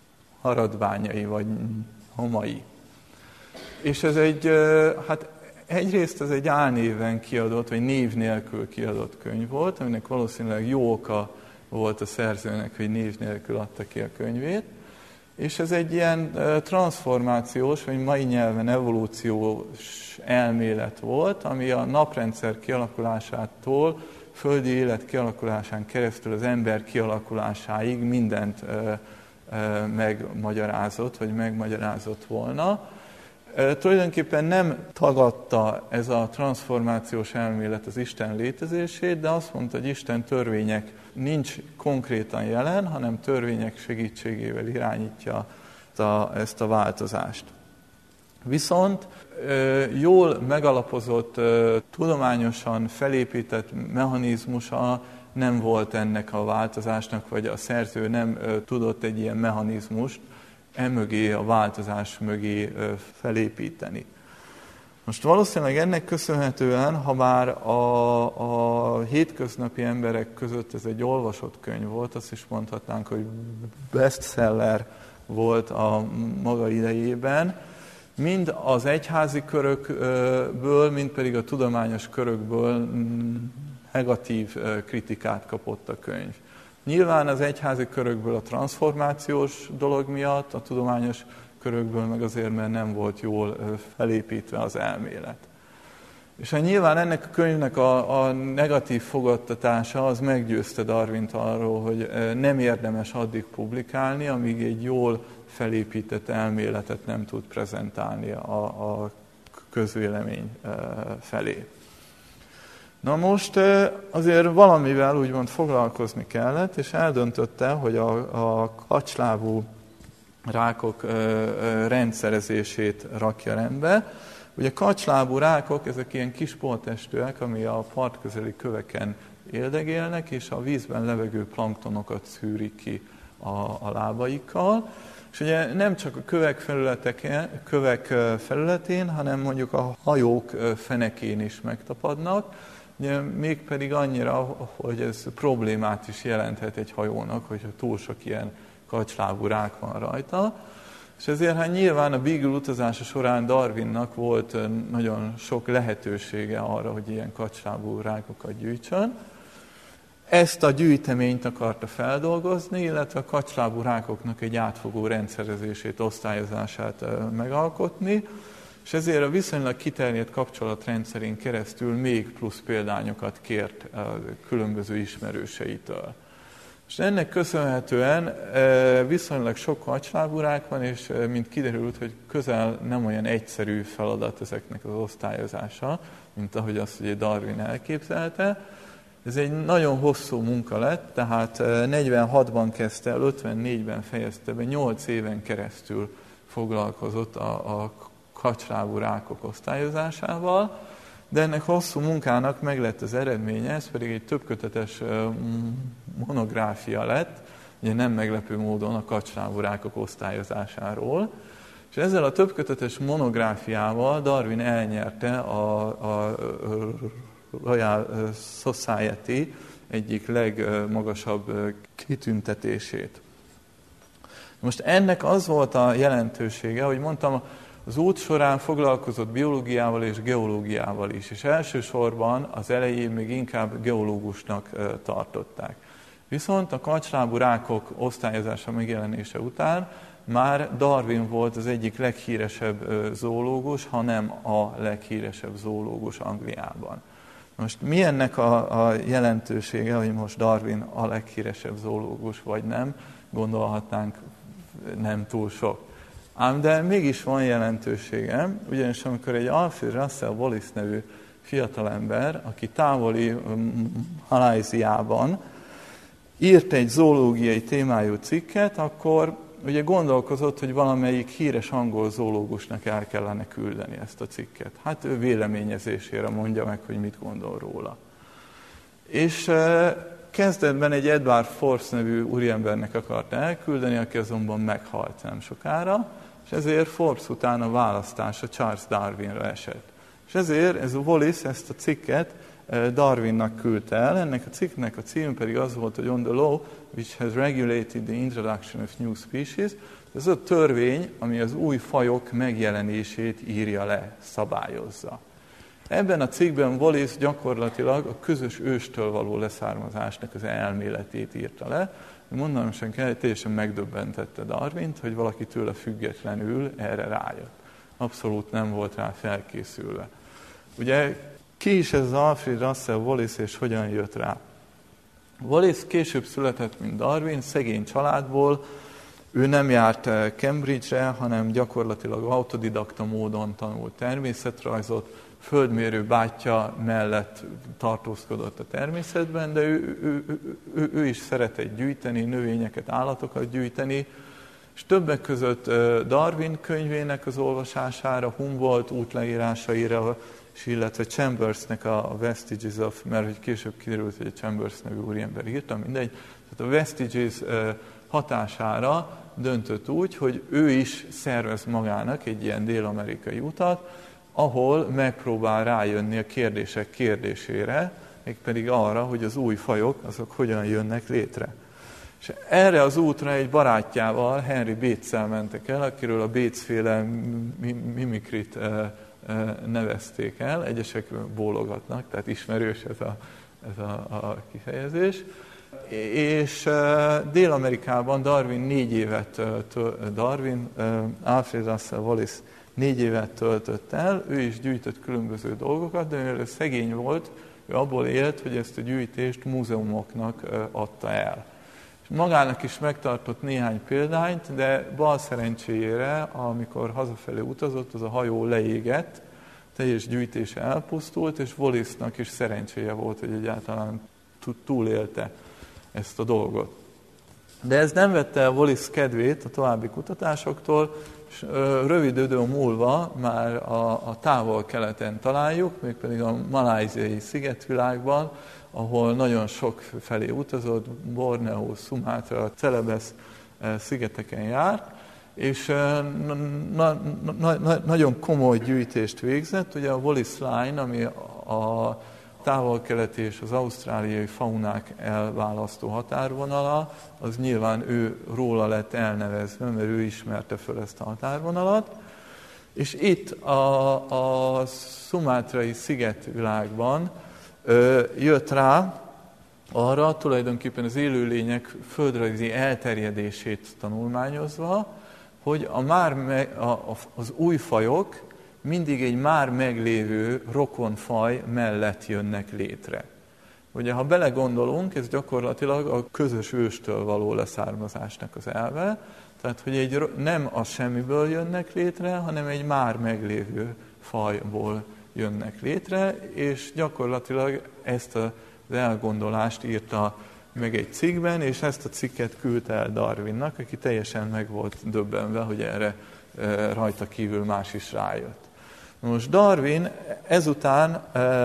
maradványai, vagy homai. És ez Egyrészt ez egy álnéven kiadott, vagy név nélkül kiadott könyv volt, aminek valószínűleg jó oka volt a szerzőnek, hogy név nélkül adta ki a könyvét. És ez egy ilyen transformációs, vagy mai nyelven evolúciós elmélet volt, ami a naprendszer kialakulásától, földi élet kialakulásán keresztül az ember kialakulásáig mindent megmagyarázott, vagy megmagyarázott volna. Tulajdonképpen nem tagadta ez a transformációs elmélet az Isten létezését, de azt mondta, hogy Isten törvények nincs konkrétan jelen, hanem törvények segítségével irányítja ezt a változást. Viszont jól megalapozott, tudományosan felépített mechanizmusa nem volt ennek a változásnak, vagy a szerző nem tudott egy ilyen mechanizmust emögé, a változás mögé felépíteni. Most valószínűleg ennek köszönhetően, ha már a hétköznapi emberek között ez egy olvasott könyv volt, azt is mondhatnánk, hogy bestseller volt a maga idejében, mind az egyházi körökből, mind pedig a tudományos körökből negatív kritikát kapott a könyv. Nyilván az egyházi körökből a transformációs dolog miatt, a tudományos körökből meg azért, mert nem volt jól felépítve az elmélet. És nyilván ennek a könyvnek a negatív fogadtatása az meggyőzte Darwint arról, hogy nem érdemes addig publikálni, amíg egy jól felépített elméletet nem tud prezentálni a közvélemény felé. Na most azért valamivel úgymond foglalkozni kellett, és eldöntötte, hogy a kacslábú rákok rendszerezését rakja rendbe. Ugye kacslábú rákok, ezek ilyen kis polttestűek, ami a partközeli köveken éldegélnek, és a vízben levegő planktonokat szűrik ki a lábaikkal. És ugye nem csak a kövek felületén, hanem mondjuk a hajók fenekén is megtapadnak, mégpedig annyira, hogy ez problémát is jelenthet egy hajónak, hogyha túl sok ilyen kacslábú rák van rajta. És ezért nyilván a Beagle utazása során Darwinnak volt nagyon sok lehetősége arra, hogy ilyen kacslábú rákokat gyűjtsön. Ezt a gyűjteményt akarta feldolgozni, illetve a kacslábú rákoknak egy átfogó rendszerezését, osztályozását megalkotni, és ezért a viszonylag kiterjedt kapcsolatrendszerén keresztül még plusz példányokat kért a különböző ismerőseitől. És ennek köszönhetően viszonylag sok kacslábú rák van, és mint kiderült, hogy közel nem olyan egyszerű feladat ezeknek az osztályozása, mint ahogy azt ugye Darwin elképzelte. Ez egy nagyon hosszú munka lett, tehát 46-ban kezdte el, 54-ben fejezte be, 8 éven keresztül foglalkozott a kacslábú rákok osztályozásával, de ennek hosszú munkának meg lett az eredménye, ez pedig egy többkötetes monográfia lett, ugye nem meglepő módon a kacslábú rákok osztályozásáról, és ezzel a többkötetes monográfiával Darwin elnyerte a Royal Society egyik legmagasabb kitüntetését. Most ennek az volt a jelentősége, hogy mondtam, az út során foglalkozott biológiával és geológiával is, és elsősorban az elején még inkább geológusnak tartották. Viszont a kacslábú rákok osztályozása megjelenése után már Darwin volt az egyik leghíresebb zoológus, ha nem a leghíresebb zoológus Angliában. Most mi ennek a jelentősége, hogy most Darwin a leghíresebb zoológus vagy nem, gondolhatnánk nem túl sok. Ám de mégis van jelentősége, ugyanis amikor egy Alfred Russel Wallace nevű fiatalember, aki távoli Malajziában írt egy zoológiai témájú cikket, akkor ugye gondolkozott, hogy valamelyik híres angol zoológusnak el kellene küldeni ezt a cikket. Hát ő véleményezésére mondja meg, hogy mit gondol róla. És kezdetben egy Edward Force nevű úriembernek akarta elküldeni, aki azonban meghalt nem sokára, és ezért Forbes után a választása Charles Darwinra esett. És ezért ez a Wallace ezt a cikket Darwinnak küldte el, ennek a cikknek a cím pedig az volt, hogy On the Law which has regulated the introduction of new species. Ez a törvény, ami az új fajok megjelenését írja le, szabályozza. Ebben a cikkben Wallace gyakorlatilag a közös őstől való leszármazásnak az elméletét írta le. Mondanom sem kell, teljesen megdöbbentette Darwint, hogy valaki tőle függetlenül erre rájött. Abszolút nem volt rá felkészülve. Ugye ki is ez az Alfred Russel Wallace, és hogyan jött rá? Wallace később született, mint Darwin, szegény családból. Ő nem járt Cambridge-re, hanem gyakorlatilag autodidakta módon tanult természetrajzot, földmérő bátyja mellett tartózkodott a természetben, de ő is szeretett gyűjteni, növényeket, állatokat gyűjteni, és többek között Darwin könyvének az olvasására, Humboldt útleírásaira, és illetve Chambersnek a Vestiges of, mert hogy később kiderült, hogy a Chambers nevű úriember írta, mindegy, tehát a Vestiges hatására döntött úgy, hogy ő is szervez magának egy ilyen dél-amerikai utat, ahol megpróbál rájönni a kérdések kérdésére, mégpedig arra, hogy az új fajok, azok hogyan jönnek létre. És erre az útra egy barátjával, Henry Bates-szel mentek el, akiről a Bates-féle mimikrit nevezték el, egyesek bólogatnak, tehát ismerős ez a kifejezés. És Dél-Amerikában Alfred Russel Wallace 4 évet töltött el, ő is gyűjtött különböző dolgokat, de mivel szegény volt, ő abból élt, hogy ezt a gyűjtést múzeumoknak adta el. És magának is megtartott néhány példányt, de bal szerencséjére, amikor hazafelé utazott, az a hajó leégett, teljes gyűjtése elpusztult, és Wallace-nak is szerencséje volt, hogy egyáltalán túlélte ezt a dolgot. De ez nem vette el Wallace kedvét a további kutatásoktól, és rövid idő múlva már a távol-keleten találjuk, mégpedig a malajziai szigetvilágban, ahol nagyon sok felé utazott, Borneo, Sumatra, Celebesz szigeteken járt, és nagyon komoly gyűjtést végzett. Ugye a Wallace Line, ami a távol-keleti és az ausztráliai faunák elválasztó határvonala, az nyilván róla lett elnevezve, mert ő ismerte föl ezt a határvonalat. És itt a szumátrai szigetvilágban jött rá arra, tulajdonképpen az élőlények földrajzi elterjedését tanulmányozva, hogy az új fajok mindig egy már meglévő rokonfaj mellett jönnek létre. Ugye, ha belegondolunk, ez gyakorlatilag a közös őstől való leszármazásnak az elve, tehát, hogy nem a semmiből jönnek létre, hanem egy már meglévő fajból jönnek létre, és gyakorlatilag ezt az elgondolást írta meg egy cikkben, és ezt a cikket küldte el Darwinnak, aki teljesen meg volt döbbenve, hogy erre rajta kívül más is rájött. Most Darwin ezután,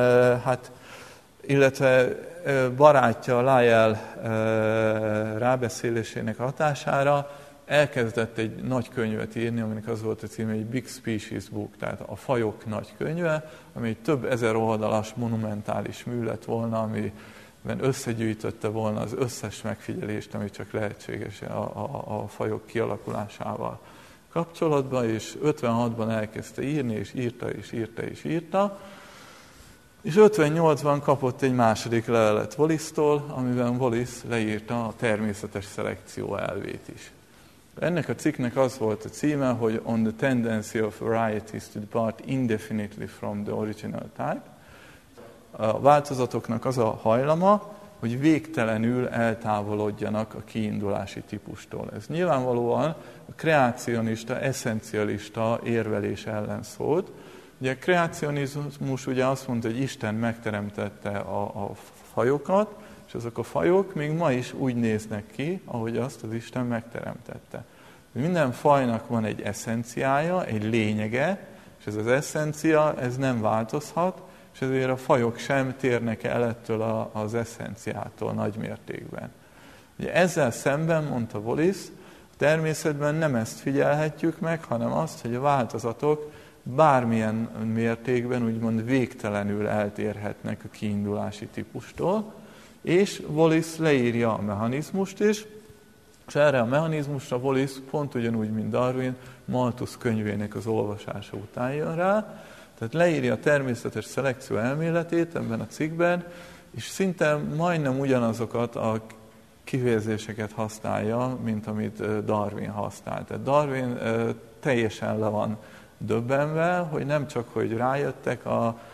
illetve barátja Lyell rábeszélésének hatására elkezdett egy nagy könyvet írni, aminek az volt a címe, egy Big Species Book, tehát a fajok nagy könyve, ami egy több ezer oldalas monumentális mű lett volna, amiben összegyűjtötte volna az összes megfigyelést, ami csak lehetséges a fajok kialakulásával kapcsolatban, és 56-ban elkezdte írni, és írta, és 58-ban kapott egy második levelet Wallace-tól, amiben Wallace leírta a természetes szelekció elvét is. Ennek a cikknek az volt a címe, hogy On the Tendency of Varieties to Depart Indefinitely from the Original Type. A változatoknak az a hajlama, hogy végtelenül eltávolodjanak a kiindulási típustól. Ez nyilvánvalóan a kreacionista, eszencialista érvelés ellen szólt. Ugye a kreacionizmus ugye azt mondta, hogy Isten megteremtette a fajokat, és azok a fajok még ma is úgy néznek ki, ahogy azt az Isten megteremtette. Minden fajnak van egy eszenciája, egy lényege, és ez az eszencia, ez nem változhat, és ezért a fajok sem térnek el ettől az eszenciától nagy mértékben. Ugye ezzel szemben, mondta Wallace, a természetben nem ezt figyelhetjük meg, hanem azt, hogy a változatok bármilyen mértékben, úgymond végtelenül eltérhetnek a kiindulási típustól, és Wallace leírja a mechanizmust is, és erre a mechanizmusra Wallace pont ugyanúgy, mint Darwin, Malthus könyvének az olvasása után jön rá, Tehát leírja a természetes szelekció elméletét ebben a cikkben, és szinte majdnem ugyanazokat a kifejezéseket használja, mint amit Darwin használt. Tehát Darwin teljesen le van döbbenve, hogy nem csak, hogy rájöttek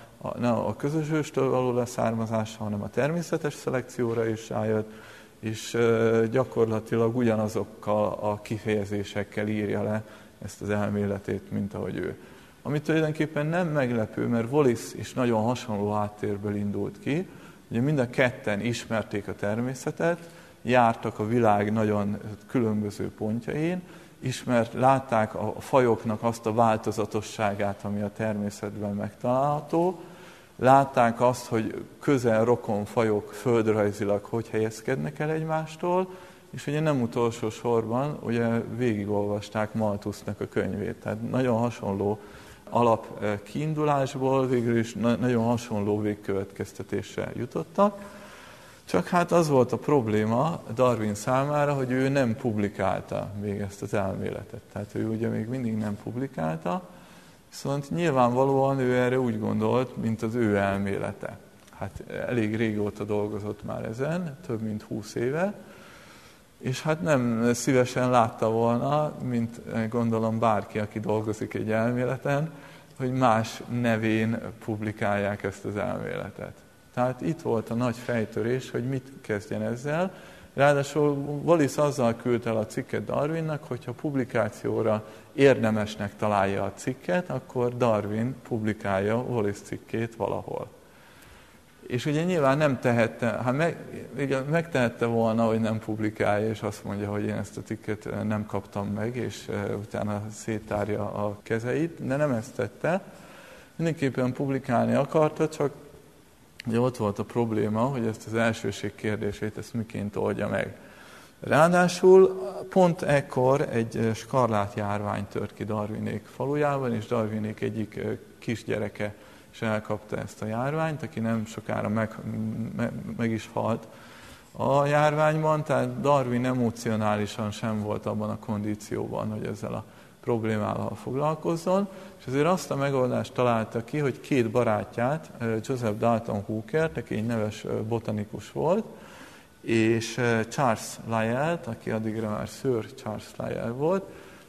a közös őstől való leszármazásra, hanem a természetes szelekcióra is rájött, és gyakorlatilag ugyanazokkal a kifejezésekkel írja le ezt az elméletét, mint ahogy ő. Ami tulajdonképpen nem meglepő, mert Wallace is nagyon hasonló háttérből indult ki. Ugye mind a ketten ismerték a természetet, jártak a világ nagyon különböző pontjain, látták a fajoknak azt a változatosságát, ami a természetben megtalálható, látták azt, hogy közel rokon fajok földrajzilag hogy helyezkednek el egymástól, és ugye nem utolsó sorban ugye végigolvasták Malthusnak a könyvét. Tehát nagyon hasonló alap kiindulásból végül is nagyon hasonló végkövetkeztetésre jutottak. Csak hát az volt a probléma Darwin számára, hogy ő nem publikálta még ezt az elméletet. Tehát ő ugye még mindig nem publikálta, viszont nyilvánvalóan ő erre úgy gondolt, mint az ő elmélete. Hát elég régóta dolgozott már ezen, több mint 20 éve, és hát nem szívesen látta volna, mint gondolom bárki, aki dolgozik egy elméleten, hogy más nevén publikálják ezt az elméletet. Tehát itt volt a nagy fejtörés, hogy mit kezdjen ezzel. Ráadásul Wallace azzal küldte el a cikket Darwinnak, hogyha publikációra érdemesnek találja a cikket, akkor Darwin publikálja Wallace cikkét valahol. És ugye nyilván nem tehette, megtehette volna, hogy nem publikálja, és azt mondja, hogy én ezt a cikket nem kaptam meg, és utána széttárja a kezeit, de nem ezt tette. Mindenképpen publikálni akarta, csak ugye ott volt a probléma, hogy ezt az elsőség kérdését, ezt miként oldja meg. Ráadásul pont ekkor egy skarlátjárvány tört ki Darwinék falujában, és Darwinék egyik kisgyereke is elkapta ezt a járványt, aki nem sokára meg is halt a járványban, tehát Darwin emocionálisan sem volt abban a kondícióban, hogy ezzel a problémával foglalkozzon, és ezért azt a megoldást találta ki, hogy két barátját, Joseph Dalton Hookert, aki egy neves botanikus volt, és Charles Lyell-t, aki addigra már Sir Charles Lyell volt,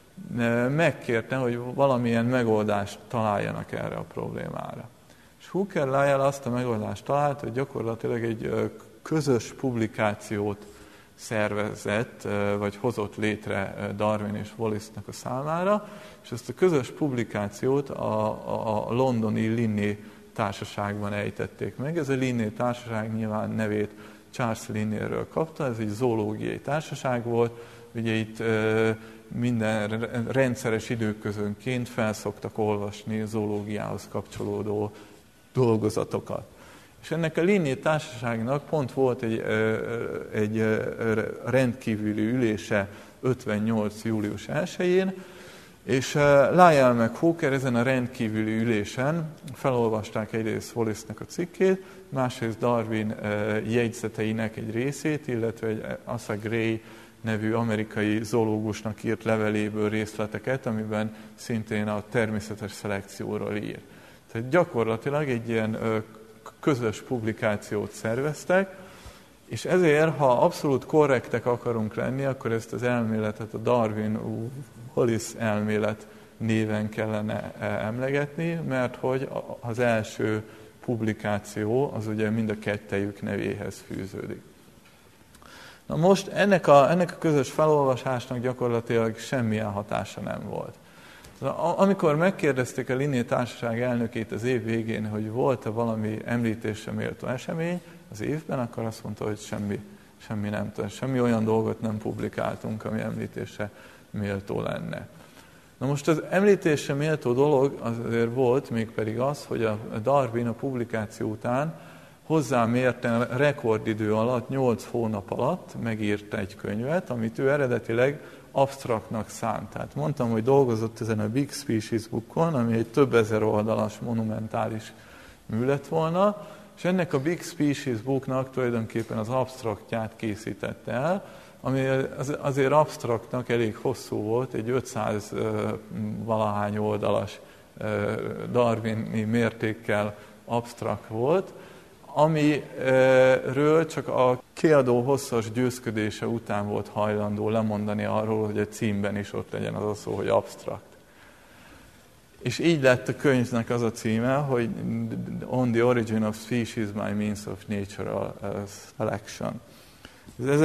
megkérte, hogy valamilyen megoldást találjanak erre a problémára. És Hooker Lyell azt a megoldást talált, hogy gyakorlatilag egy közös publikációt szervezett, vagy hozott létre Darwin és Wallace-nak a számára, és ezt a közös publikációt a londoni Linné társaságban ejtették meg. Ez a Linné társaság nyilván nevét Charles Linnéről kapta, ez egy zoológiai társaság volt, ugye itt minden rendszeres időközönként felszoktak olvasni zoológiához kapcsolódó dolgozatokat. És ennek a Linné társaságnak pont volt egy rendkívüli ülése 58. július 1-én, és Lyell meg Hooker ezen a rendkívüli ülésen felolvasták egyrészt Wallace-nek a cikkét, másrészt Darwin jegyzeteinek egy részét, illetve egy Asa Gray nevű amerikai zoológusnak írt leveléből részleteket, amiben szintén a természetes szelekcióról ír. Tehát gyakorlatilag egy ilyen közös publikációt szerveztek, és ezért, ha abszolút korrektek akarunk lenni, akkor ezt az elméletet a Darwin-Wallace elmélet néven kellene emlegetni, mert hogy az első publikáció az ugye mind a kettejük nevéhez fűződik. Na most ennek a közös felolvasásnak gyakorlatilag semmilyen hatása nem volt. Amikor megkérdezték a Linné társaság elnökét az év végén, hogy volt-e valami említésre méltó esemény az évben, akkor azt mondta, hogy semmi nem történt, semmi olyan dolgot nem publikáltunk, ami említésre méltó lenne. Na most az említésre méltó dolog azért volt, mégpedig az, hogy a Darwin a publikáció után hozzámérten rekordidő alatt, 8 hónap alatt megírta egy könyvet, amit ő eredetileg absztraktnak szánt. Tehát mondtam, hogy dolgozott ezen a Big Species Bookon, ami egy több ezer oldalas, monumentális mű lett volna, és ennek a Big Species Booknak tulajdonképpen az absztraktját készítette el, ami azért absztraktnak elég hosszú volt, egy 500 valahány oldalas darwini mértékkel absztrakt volt, amiről csak a kiadó hosszas győzködése után volt hajlandó lemondani arról, hogy a címben is ott legyen az a szó, hogy absztrakt. És így lett a könyvnek az a címe, hogy On the Origin of Species by Means of Natural Selection. Ez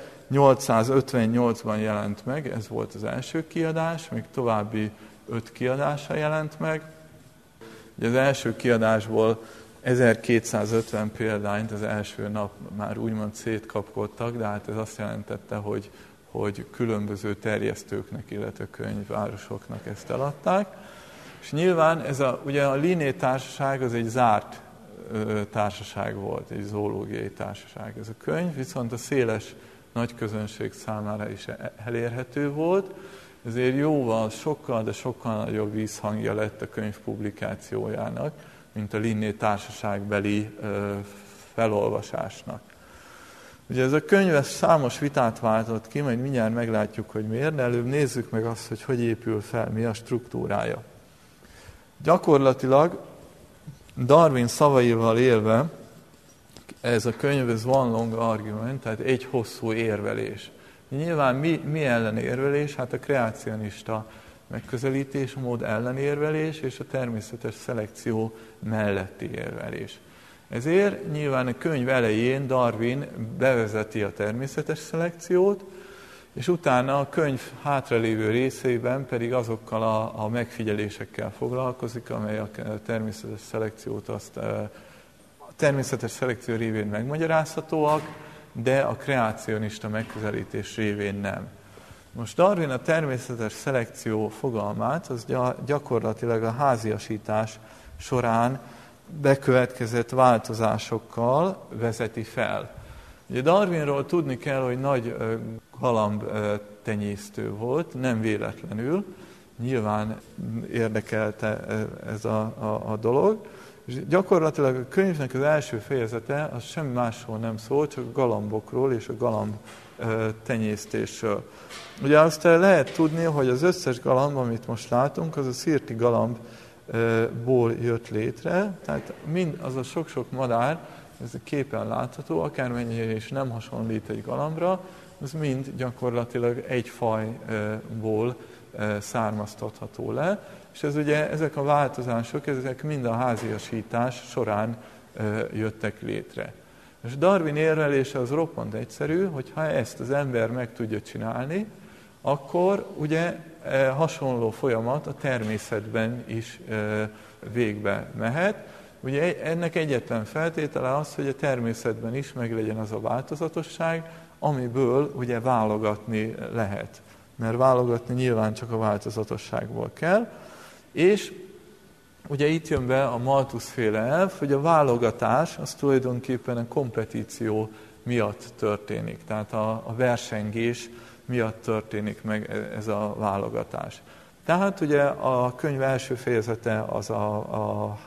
1858-ban jelent meg, ez volt az első kiadás, még további 5 kiadása jelent meg. Ugye az első kiadásból 1250 példányt az első nap már úgymond szétkapkodtak, de hát ez azt jelentette, hogy különböző terjesztőknek, illetve könyvvárosoknak ezt eladták. És nyilván ugye a Linné társaság az egy zárt társaság volt, egy zoológiai társaság. Ez a könyv viszont a széles nagy közönség számára is elérhető volt, ezért sokkal nagyobb vízhangja lett a könyv publikációjának, mint a Linné társaságbeli felolvasásnak. Ugye ez a könyv számos vitát váltott ki, majd mindjárt meglátjuk, hogy miért, de előbb nézzük meg azt, hogy épül fel, mi a struktúrája. Gyakorlatilag Darwin szavaival élve, ez a könyv, ez one long argument, tehát egy hosszú érvelés. Nyilván mi ellen érvelés? Hát a kreacionista megközelítésmód ellenérvelés és a természetes szelekció melletti érvelés. Ezért nyilván a könyv elején Darwin bevezeti a természetes szelekciót, és utána a könyv hátralévő részeiben pedig azokkal a megfigyelésekkel foglalkozik, amely a természetes szelekciót a természetes szelekció révén megmagyarázhatóak, de a kreacionista megközelítés révén nem. Most Darwin a természetes szelekció fogalmát, az gyakorlatilag a háziasítás során bekövetkezett változásokkal vezeti fel. Ugye Darwinról tudni kell, hogy nagy galamb tenyésztő volt, nem véletlenül, nyilván érdekelte ez a dolog, és gyakorlatilag a könyvnek az első fejezete az semmi másról nem szól, csak a galambokról és a galamb tenyésztésről. Ugye azt lehet tudni, hogy az összes galamb, amit most látunk, az a szirti galambból jött létre, tehát mind az a sok-sok madár, ez a képen látható, akármennyire is nem hasonlít egy galambra, az mind gyakorlatilag egy fajból származtatható le, és ezek a változások, ezek mind a háziasítás során jöttek létre. És Darwin érvelése az roppant egyszerű, hogy ha ezt az ember meg tudja csinálni, akkor ugye hasonló folyamat a természetben is végbe mehet. Ugye ennek egyetlen feltétele az, hogy a természetben is meglegyen az a változatosság, amiből ugye válogatni lehet. Mert válogatni nyilván csak a változatosságból kell. És ugye itt jön be a Malthus-féle elv, hogy a válogatás az tulajdonképpen a kompetíció miatt történik. Tehát a versengés miatt történik meg ez a válogatás. Tehát ugye a könyv első fejezete az a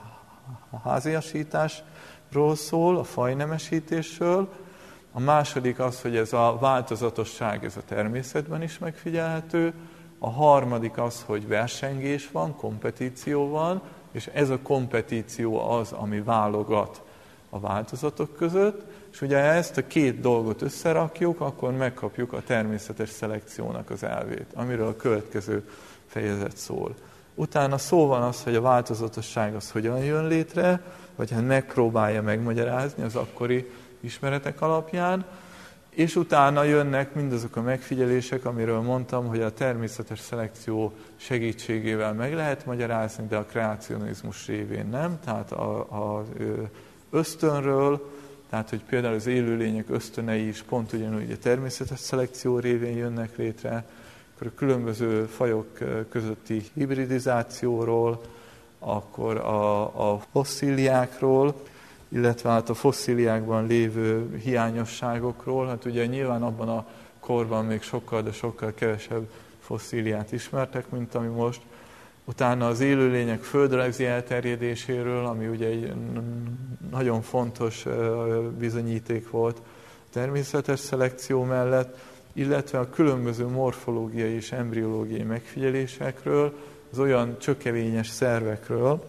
háziasításról szól, a fajnemesítésről. A második az, hogy ez a változatosság ez a természetben is megfigyelhető. A harmadik az, hogy versengés van, kompetíció van, és ez a kompetíció az, ami válogat a változatok között, és ugye ha ezt a két dolgot összerakjuk, akkor megkapjuk a természetes szelekciónak az elvét, amiről a következő fejezet szól. Utána szó van az, hogy a változatosság az hogyan jön létre, vagy ha megpróbálja megmagyarázni az akkori ismeretek alapján, és utána jönnek mindazok a megfigyelések, amiről mondtam, hogy a természetes szelekció segítségével meg lehet magyarázni, de a kreacionizmus révén nem, tehát az ösztönről, tehát hogy például az élőlények ösztönei is pont ugyanúgy a természetes szelekció révén jönnek létre, akkor a különböző fajok közötti hibridizációról, akkor a fosszíliákról, illetve hát a fosszíliákban lévő hiányosságokról. Hát ugye nyilván abban a korban még sokkal, de sokkal kevesebb fosszíliát ismertek, mint ami most. Utána az élőlények földrajzi elterjedéséről, ami ugye egy nagyon fontos bizonyíték volt a természetes szelekció mellett, illetve a különböző morfológiai és embriológiai megfigyelésekről, az olyan csökevényes szervekről,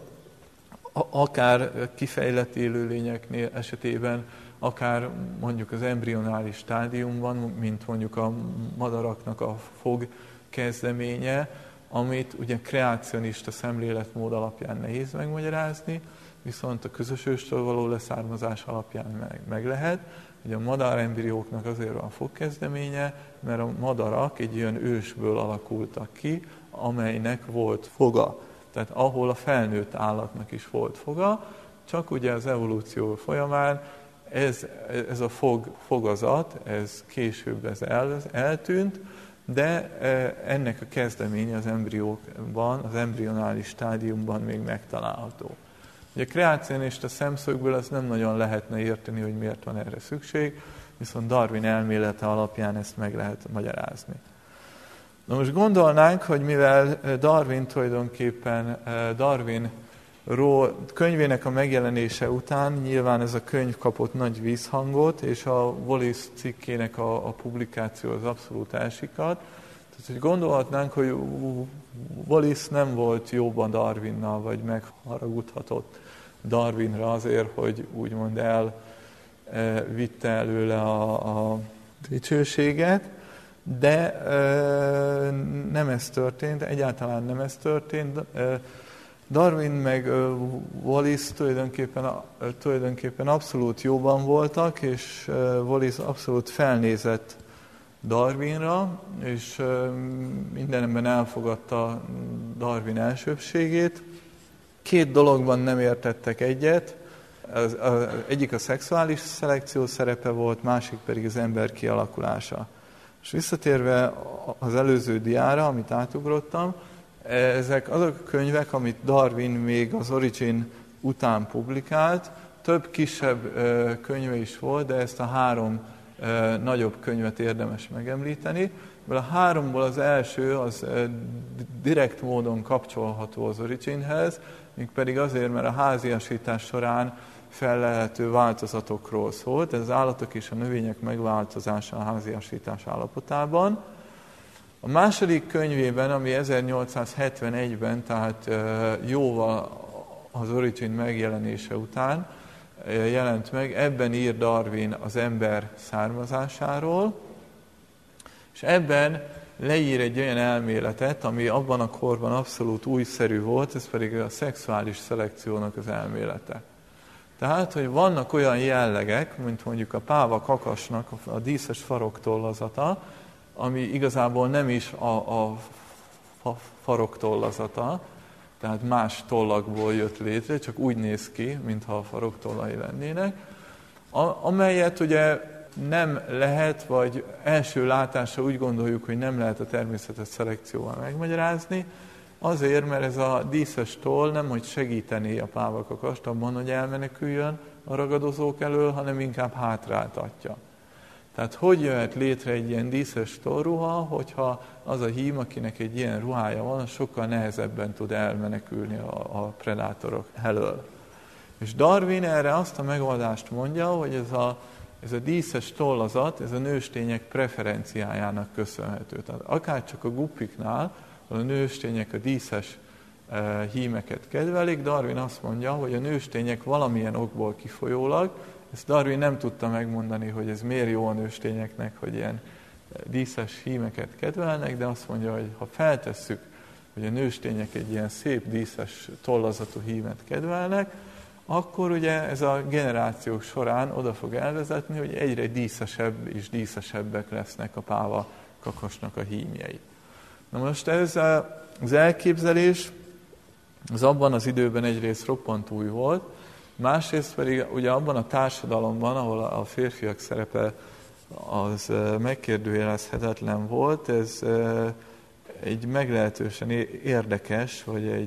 akár kifejlett élőlényeknél esetében, akár mondjuk az embrionális stádiumban, mint mondjuk a madaraknak a fog kezdeménye, amit ugye kreacionista szemléletmód alapján nehéz megmagyarázni, viszont a közös őstől való leszármazás alapján meg lehet. Ugye a madárembrióknak azért van fogkezdeménye, mert a madarak egy olyan ősből alakultak ki, amelynek volt foga. Tehát ahol a felnőtt állatnak is volt foga, csak ugye az evolúció folyamán ez a fogazat, ez később eltűnt, de ennek a kezdeménye az embriókban, az embrionális stádiumban még megtalálható. Ugye kreacionista szemszögből azt nem nagyon lehetne érteni, hogy miért van erre szükség, viszont Darwin elmélete alapján ezt meg lehet magyarázni. Na most gondolnánk, hogy mivel Darwin tulajdonképpen könyvének a megjelenése után nyilván ez a könyv kapott nagy vízhangot, és a Wallace cikkének a publikáció az abszolút elsikadt. Tehát, hogy gondolhatnánk, hogy Wallace nem volt jóban Darwinnal, vagy megharagudhatott Darwinra azért, hogy úgymond elvitte előle a dicsőséget, de nem ez történt, egyáltalán nem ez történt. Darwin meg Wallace tulajdonképpen abszolút jóban voltak, és Wallace abszolút felnézett Darwinra, és mindenben elfogadta Darwin elsőbbségét. Két dologban nem értettek egyet. Az egyik a szexuális szelekció szerepe volt, másik pedig az ember kialakulása. És visszatérve az előző diára, amit átugrottam, ezek azok a könyvek, amit Darwin még az Origin után publikált, több kisebb könyve is volt, de ezt a 3 nagyobb könyvet érdemes megemlíteni. A 3-ból az első az direkt módon kapcsolható az Originhez, mégpedig azért, mert a háziasítás során fellelhető változatokról szólt, ez az állatok és a növények megváltozása a háziasítás állapotában. A második könyvében, ami 1871-ben, tehát jóval az Origin megjelenése után jelent meg, ebben ír Darwin az ember származásáról, és ebben leír egy olyan elméletet, ami abban a korban abszolút újszerű volt, ez pedig a szexuális szelekciónak az elmélete. Tehát, hogy vannak olyan jellegek, mint mondjuk a páva kakasnak a díszes faroktollazata, ami igazából nem is a faroktollazata, tehát más tollakból jött létre, csak úgy néz ki, mintha a faroktollai lennének, amelyet ugye nem lehet, vagy első látásra úgy gondoljuk, hogy nem lehet a természetes szelekcióval megmagyarázni, azért, mert ez a díszes toll nem, hogy segítené a pávakakast abban, hogy elmeneküljön a ragadozók elől, hanem inkább hátráltatja. Tehát hogy jöhet létre egy ilyen díszes tollruha, hogyha az a hím, akinek egy ilyen ruhája van, sokkal nehezebben tud elmenekülni a predátorok elől. És Darwin erre azt a megoldást mondja, hogy ez a díszes tollazat, ez a nőstények preferenciájának köszönhető. Tehát akárcsak a guppiknál, a nőstények a díszes hímeket kedvelik, Darwin azt mondja, hogy a nőstények valamilyen okból kifolyólag, ezt Darwin nem tudta megmondani, hogy ez miért jó a nőstényeknek, hogy ilyen díszes hímeket kedvelnek, de azt mondja, hogy ha feltesszük, hogy a nőstények egy ilyen szép díszes tollazatú hímet kedvelnek, akkor ugye ez a generációk során oda fog elvezetni, hogy egyre díszesebb és díszesebbek lesznek a páva kakasnak a hímjei. Na most ez az elképzelés, az abban az időben egyrészt roppant új volt, másrészt pedig ugye abban a társadalomban, ahol a férfiak szerepe az megkérdőjelezhetetlen volt, ez egy meglehetősen érdekes, vagy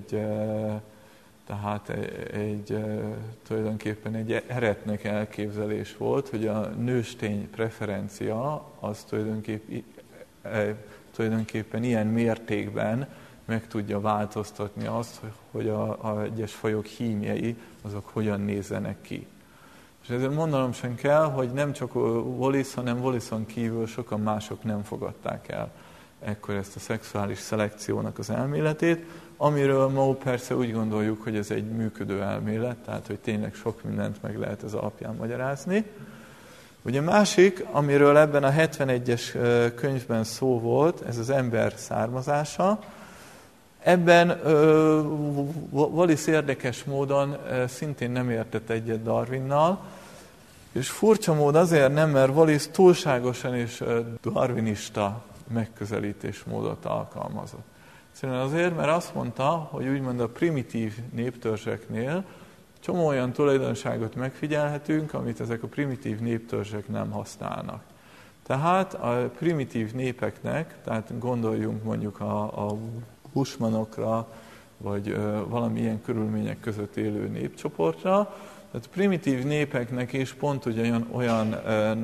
tulajdonképpen egy eretnek elképzelés volt, hogy a nőstény preferencia az tulajdonképpen ilyen mértékben meg tudja változtatni azt, hogy a egyes fajok hímjei azok hogyan nézzenek ki. És ezért mondanom sem kell, hogy nem csak Wallace, hanem Wallace-on kívül sokan mások nem fogadták el ekkor ezt a szexuális szelekciónak az elméletét, amiről ma persze úgy gondoljuk, hogy ez egy működő elmélet, tehát hogy tényleg sok mindent meg lehet ez alapján magyarázni. Ugye másik, amiről ebben a 71-es könyvben szó volt, ez az ember származása. Ebben Wallace érdekes módon szintén nem értett egyet Darwinnal, és furcsa mód azért nem, mert Wallace túlságosan és darwinista megközelítésmódot alkalmazott. Szerintem azért, mert azt mondta, hogy úgymond a primitív néptörzseknél csomó olyan tulajdonságot megfigyelhetünk, amit ezek a primitív néptörzsek nem használnak. Tehát a primitív népeknek, tehát gondoljunk mondjuk a bushmanokra, vagy valamilyen körülmények között élő népcsoportra, tehát primitív népeknek is pont olyan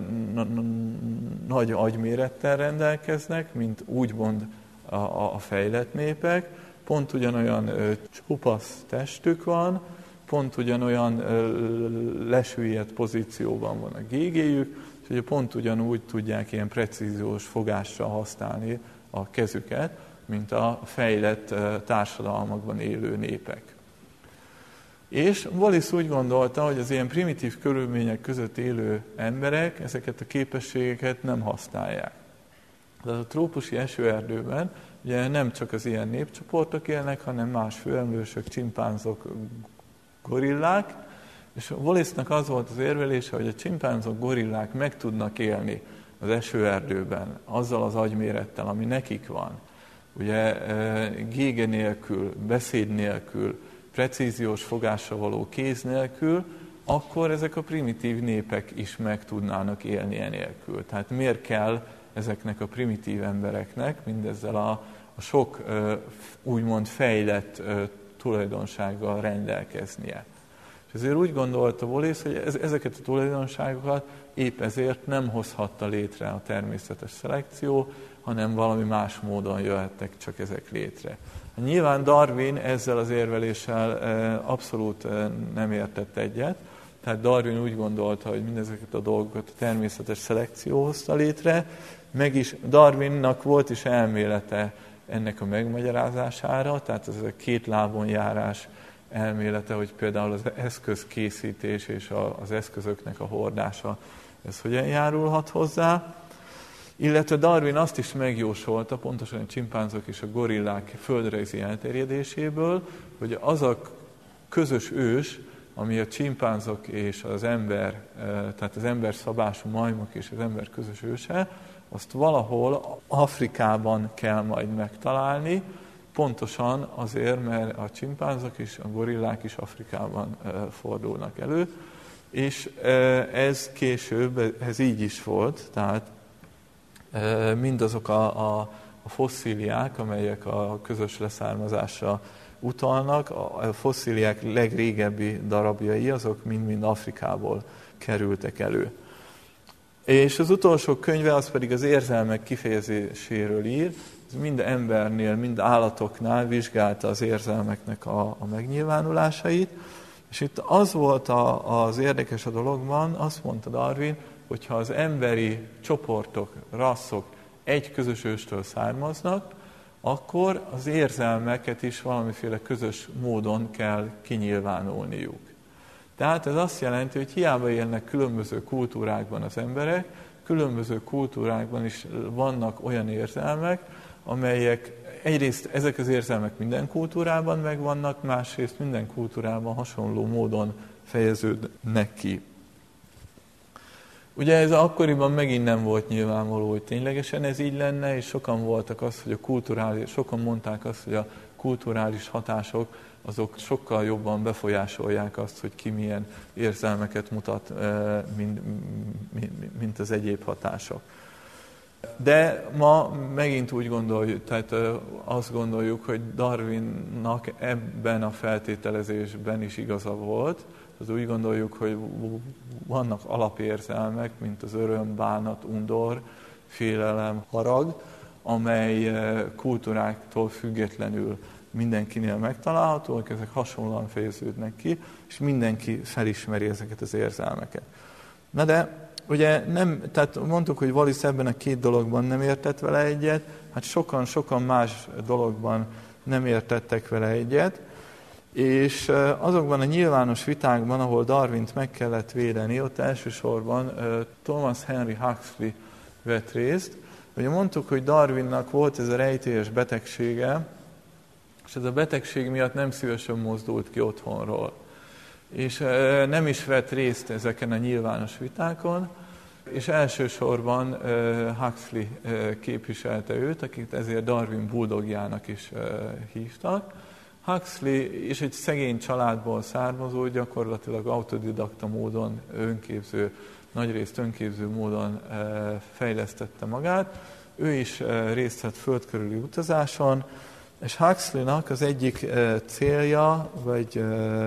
nagy agymérettel rendelkeznek, mint úgymond a fejlett népek, pont ugyanolyan csupasz testük van, pont ugyanolyan lesüllyedt pozícióban van a gégéjük, és ugye pont ugyanúgy tudják ilyen precíziós fogással használni a kezüket, mint a fejlett társadalmakban élő népek. És Wallace úgy gondolta, hogy az ilyen primitív körülmények között élő emberek ezeket a képességeket nem használják. De a trópusi esőerdőben ugye nem csak az ilyen népcsoportok élnek, hanem más főemlősök, csimpánzok, gorillák, és Wallace-nak az volt az érvelése, hogy a csimpánzok, gorillák meg tudnak élni az esőerdőben, azzal az agymérettel, ami nekik van. Ugye gége nélkül, beszéd nélkül, precíziós fogásra való kéz nélkül, akkor ezek a primitív népek is meg tudnának élni enélkül. Tehát miért kell ezeknek a primitív embereknek mindezzel a sok úgymond fejlett tulajdonsággal rendelkeznie. És ezért úgy gondolta Wallace, hogy ezeket a tulajdonságokat épp ezért nem hozhatta létre a természetes szelekció, hanem valami más módon jöhettek csak ezek létre. Nyilván Darwin ezzel az érveléssel abszolút nem értett egyet, tehát Darwin úgy gondolta, hogy mindezeket a dolgokat a természetes szelekció hozta létre, meg is Darwinnak volt is elmélete ennek a megmagyarázására, tehát ez a két lábon járás elmélete, hogy például az eszközkészítés és az eszközöknek a hordása, ez hogyan járulhat hozzá. Illetve Darwin azt is megjósolta, pontosan a csimpánzok és a gorillák földrajzi elterjedéséből, hogy az a közös ős, ami a csimpánzok és az ember, tehát az ember szabású majmok és az ember közös őse, azt valahol Afrikában kell majd megtalálni, pontosan azért, mert a csimpánzok és a gorillák is Afrikában fordulnak elő, és ez később, ez így is volt, tehát mindazok a fosszíliák, amelyek a közös leszármazásra utalnak, a fosszíliák legrégebbi darabjai, azok mind-mind Afrikából kerültek elő. És az utolsó könyve az pedig az érzelmek kifejezéséről ír, ez mind embernél, mind állatoknál vizsgálta az érzelmeknek a megnyilvánulásait, és itt az volt az érdekes a dologban, azt mondta Darwin, hogyha az emberi csoportok, rasszok egy közös őstől származnak, akkor az érzelmeket is valamiféle közös módon kell kinyilvánulniuk. Tehát ez azt jelenti, hogy hiába élnek különböző kultúrákban az emberek, különböző kultúrákban is vannak olyan érzelmek, amelyek egyrészt ezek az érzelmek minden kultúrában megvannak, másrészt minden kultúrában hasonló módon fejeződnek ki. Ugye ez akkoriban megint nem volt nyilvánvaló, hogy ténylegesen ez így lenne, és sokan mondták azt, hogy a kulturális hatások azok sokkal jobban befolyásolják azt, hogy ki milyen érzelmeket mutat, mint az egyéb hatások. De ma megint úgy gondoljuk, tehát azt gondoljuk, hogy Darwinnak ebben a feltételezésben is igaza volt. Az úgy gondoljuk, hogy vannak alapérzelmek, mint az öröm, bánat, undor, félelem, harag, amely kultúráktól függetlenül mindenkinél megtalálhatóak, ezek hasonlóan fejeződnek ki, és mindenki felismeri ezeket az érzelmeket. Na de ugye tehát mondtuk, hogy Wallis ebben a két dologban nem értett vele egyet, hát sokan más dologban nem értettek vele egyet, és azokban a nyilvános vitákban, ahol Darwint meg kellett védeni, ott elsősorban Thomas Henry Huxley vett részt. Ugye mondtuk, hogy Darwinnak volt ez a rejtélyes betegsége, és ez a betegség miatt nem szívesen mozdult ki otthonról. És nem is vett részt ezeken a nyilvános vitákon, és elsősorban Huxley képviselte őt, akit ezért Darwin bulldogjának is hívtak. Huxley is egy szegény családból származó, gyakorlatilag autodidakta módon nagyrészt önképző módon fejlesztette magát. Ő is részt vett földkörüli utazáson, és Huxleynak az egyik célja, vagy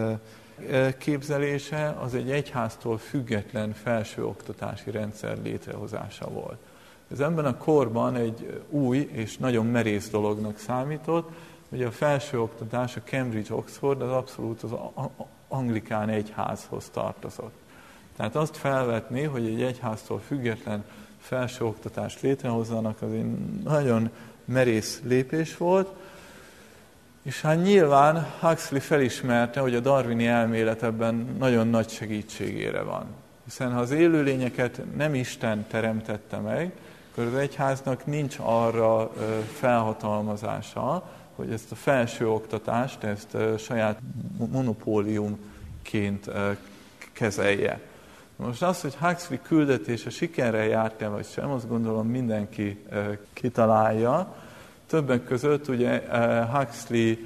képzelése az egy egyháztól független felsőoktatási rendszer létrehozása volt. Ez ebben a korban egy új és nagyon merész dolognak számított, hogy a felsőoktatás, a Cambridge-Oxford az abszolút az anglikán egyházhoz tartozott. Tehát azt felvetni, hogy egy egyháztól független felsőoktatást létrehozzanak, az egy nagyon merész lépés volt, és hát nyilván Huxley felismerte, hogy a darwini elmélet ebben nagyon nagy segítségére van. Hiszen ha az élőlényeket nem Isten teremtette meg, akkor az egyháznak nincs arra felhatalmazása, hogy ezt a felsőoktatást, ezt saját monopóliumként kezelje. Most az, hogy Huxley küldetése sikerrel járt-e vagy sem, azt gondolom mindenki kitalálja. Többek között ugye Huxley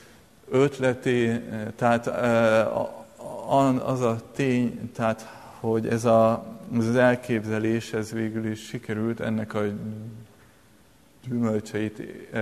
ötleté, tehát az a tény, tehát hogy ez az elképzelés, ez végül is sikerült, ennek a gyümölcseit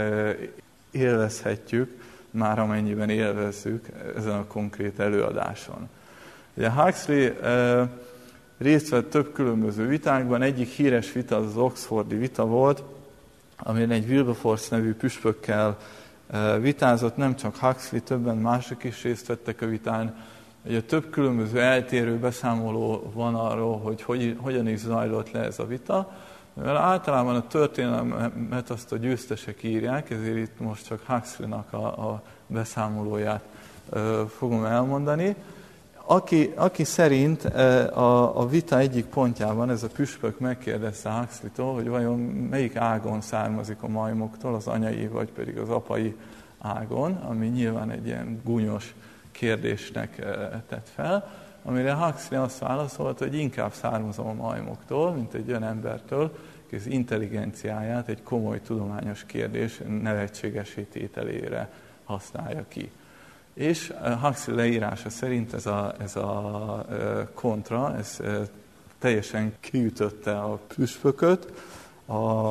élvezhetjük, már amennyiben élvezzük ezen a konkrét előadáson. Ugye Huxley részt vett több különböző vitákban, egyik híres vita az oxfordi vita volt, amin egy Wilberforce nevű püspökkel vitázott, nem csak Huxley, többen mások is részt vettek a vitán. Ugye több különböző eltérő beszámoló van arról, hogy hogyan is zajlott le ez a vita, mivel általában a történelmet azt a győztesek írják, ezért itt most csak Huxleynak a beszámolóját fogom elmondani. Aki szerint a vita egyik pontjában ez a püspök megkérdezte Huxleytól, hogy vajon melyik ágon származik a majmoktól, az anyai vagy pedig az apai ágon, ami nyilván egy ilyen gúnyos kérdésnek tett fel, amire Huxley azt válaszolt, hogy inkább származom a majmoktól, mint egy olyan embertől, aki az intelligenciáját egy komoly tudományos kérdés nevetségesé tételére használja ki. És Huxley leírása szerint ez a kontra, ez teljesen kiütötte a püspököt a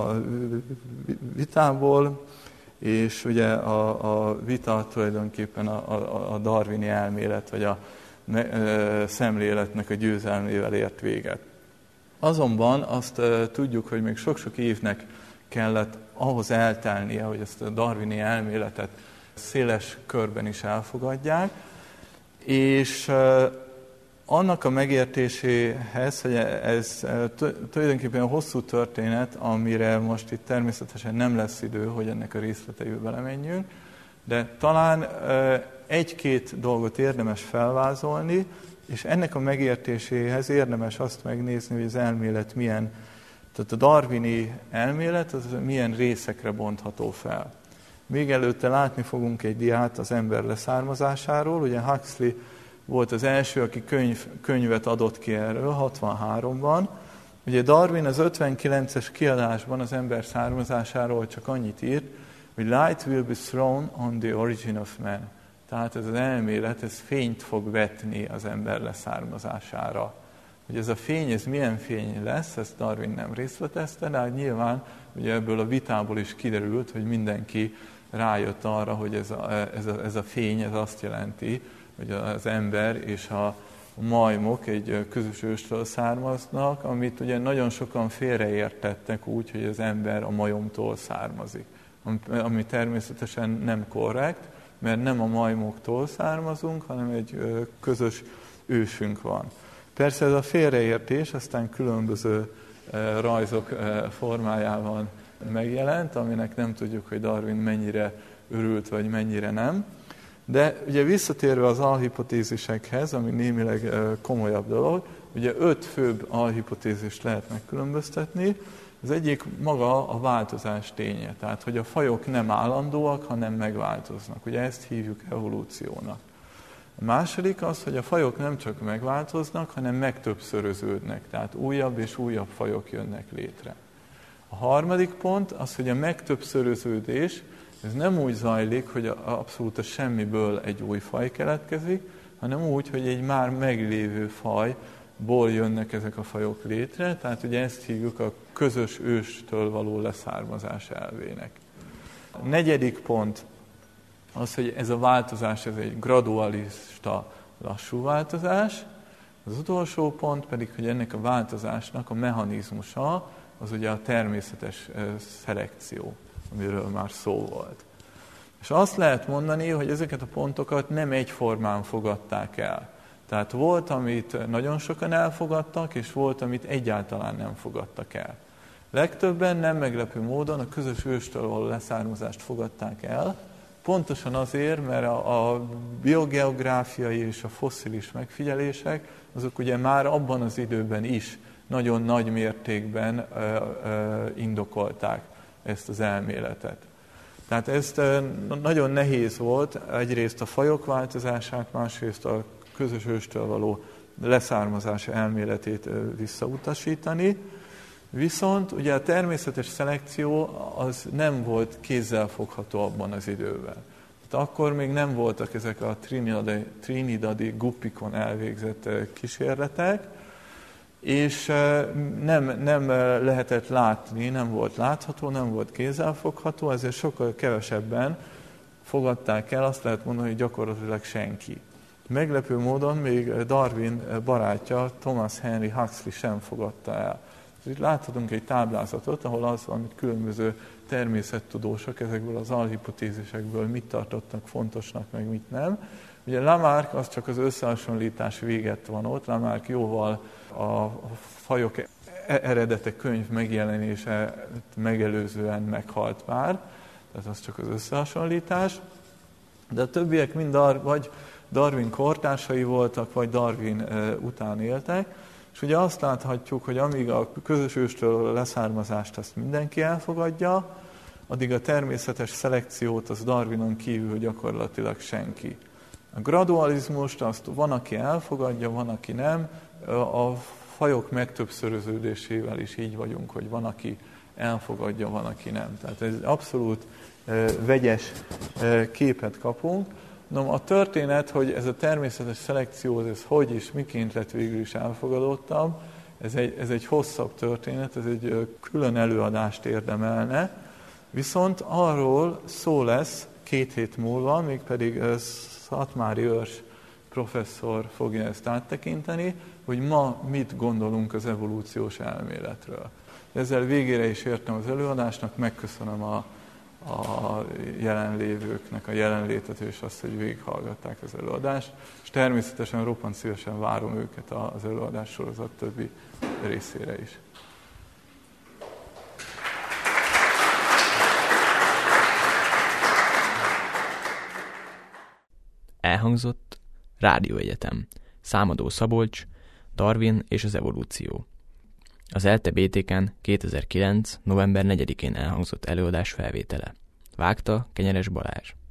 vitából, és ugye a vita tulajdonképpen a darwini elmélet, vagy a szemléletnek a győzelmével ért véget. Azonban azt tudjuk, hogy még sok-sok évnek kellett ahhoz eltelnie, hogy ezt a darwini elméletet széles körben is elfogadják, és annak a megértéséhez, hogy ez tulajdonképpen a hosszú történet, amire most itt természetesen nem lesz idő, hogy ennek a részleteibe belemenjünk, de talán egy-két dolgot érdemes felvázolni, és ennek a megértéséhez érdemes azt megnézni, hogy az elmélet milyen, tehát a darwini elmélet az milyen részekre bontható fel. Még előtte látni fogunk egy diát az ember leszármazásáról. Ugye Huxley volt az első, aki könyvet adott ki erről, 63-ban. Ugye Darwin az 59-es kiadásban az ember származásáról csak annyit írt, hogy light will be thrown on the origin of man. Tehát ez az elmélet, ez fényt fog vetni az ember leszármazására. Hogy ez a fény, ez milyen fény lesz, ezt Darwin nem részletezte, de nyilván ugye ebből a vitából is kiderült, hogy mindenki rájött arra, hogy ez a fény, ez azt jelenti, hogy az ember és a majmok egy közös őstől származnak, amit ugye nagyon sokan félreértettek úgy, hogy az ember a majomtól származik. Ami természetesen nem korrekt, mert nem a majmoktól származunk, hanem egy közös ősünk van. Persze ez a félreértés aztán különböző rajzok formájában megjelent, aminek nem tudjuk, hogy Darwin mennyire örült, vagy mennyire nem. De ugye visszatérve az alhipotézisekhez, ami némileg komolyabb dolog, ugye 5 főbb alhipotézist lehet megkülönböztetni. Az egyik maga a változás ténye, tehát hogy a fajok nem állandóak, hanem megváltoznak. Ugye ezt hívjuk evolúciónak. A második az, hogy a fajok nem csak megváltoznak, hanem megtöbbszöröződnek, tehát újabb és újabb fajok jönnek létre. A harmadik pont az, hogy a megtöbbszöröződés, ez nem úgy zajlik, hogy abszolút a semmiből egy új faj keletkezik, hanem úgy, hogy egy már meglévő fajból jönnek ezek a fajok létre, tehát ugye ezt hívjuk a közös őstől való leszármazás elvének. A negyedik pont az, hogy ez a változás, ez egy gradualista, lassú változás. Az utolsó pont pedig, hogy ennek a változásnak a mechanizmusa, az ugye a természetes szelekció, amiről már szó volt. És azt lehet mondani, hogy ezeket a pontokat nem egyformán fogadták el. Tehát volt, amit nagyon sokan elfogadtak, és volt, amit egyáltalán nem fogadtak el. Legtöbben nem meglepő módon a közös őstől való leszármazást fogadták el, pontosan azért, mert a biogeográfiai és a fosszilis megfigyelések, azok ugye már abban az időben is nagyon nagy mértékben indokolták ezt az elméletet. Tehát ez nagyon nehéz volt egyrészt a fajok változását, másrészt a közös őstől való leszármazás elméletét visszautasítani. Viszont ugye a természetes szelekció az nem volt kézzelfogható abban az időben. Tehát akkor még nem voltak ezek a trinidadi guppikon elvégzett kísérletek, és nem lehetett látni, nem volt látható, nem volt kézzelfogható, ezért sokkal kevesebben fogadták el, azt lehet mondani, hogy gyakorlatilag senki. Meglepő módon még Darwin barátja, Thomas Henry Huxley sem fogadta el. Itt láthatunk egy táblázatot, ahol az van, hogy különböző természettudósok ezekből az alhipotézisekből mit tartottak fontosnak, meg mit nem. Ugye Lamarck az csak az összehasonlítás véget van ott, Lamarck jóval a fajok eredete könyv megjelenése megelőzően meghalt már, tehát az csak az összehasonlítás. De a többiek mind vagy Darwin kortársai voltak, vagy Darwin után éltek, és ugye azt láthatjuk, hogy amíg a közös őstől a leszármazást azt mindenki elfogadja, addig a természetes szelekciót az Darwinon kívül gyakorlatilag senki. A gradualizmust azt van, aki elfogadja, van, aki nem. A fajok megtöbbszöröződésével is így vagyunk, hogy van, aki elfogadja, van, aki nem. Tehát ez abszolút vegyes képet kapunk. No, a történet, hogy ez a természetes szelekció, ez hogy és miként lett végül is elfogadottabb, ez egy hosszabb történet, ez egy külön előadást érdemelne. Viszont arról szó lesz 2 hét múlva, mégpedig Szatmári Őrs professzor fogja ezt áttekinteni, hogy ma mit gondolunk az evolúciós elméletről. Ezzel végére is értem az előadásnak, megköszönöm a jelenlévőknek a jelenlétet, és azt, hogy végighallgatták az előadást, és természetesen roppant szívesen várom őket az előadás sorozat többi részére is. Elhangzott Rádióegyetem, Számadó Szabolcs, Darwin és az evolúció. Az ELTE BTK-n 2009. november 4-én elhangzott előadás felvétele. Vágta Kenyeres Balázs.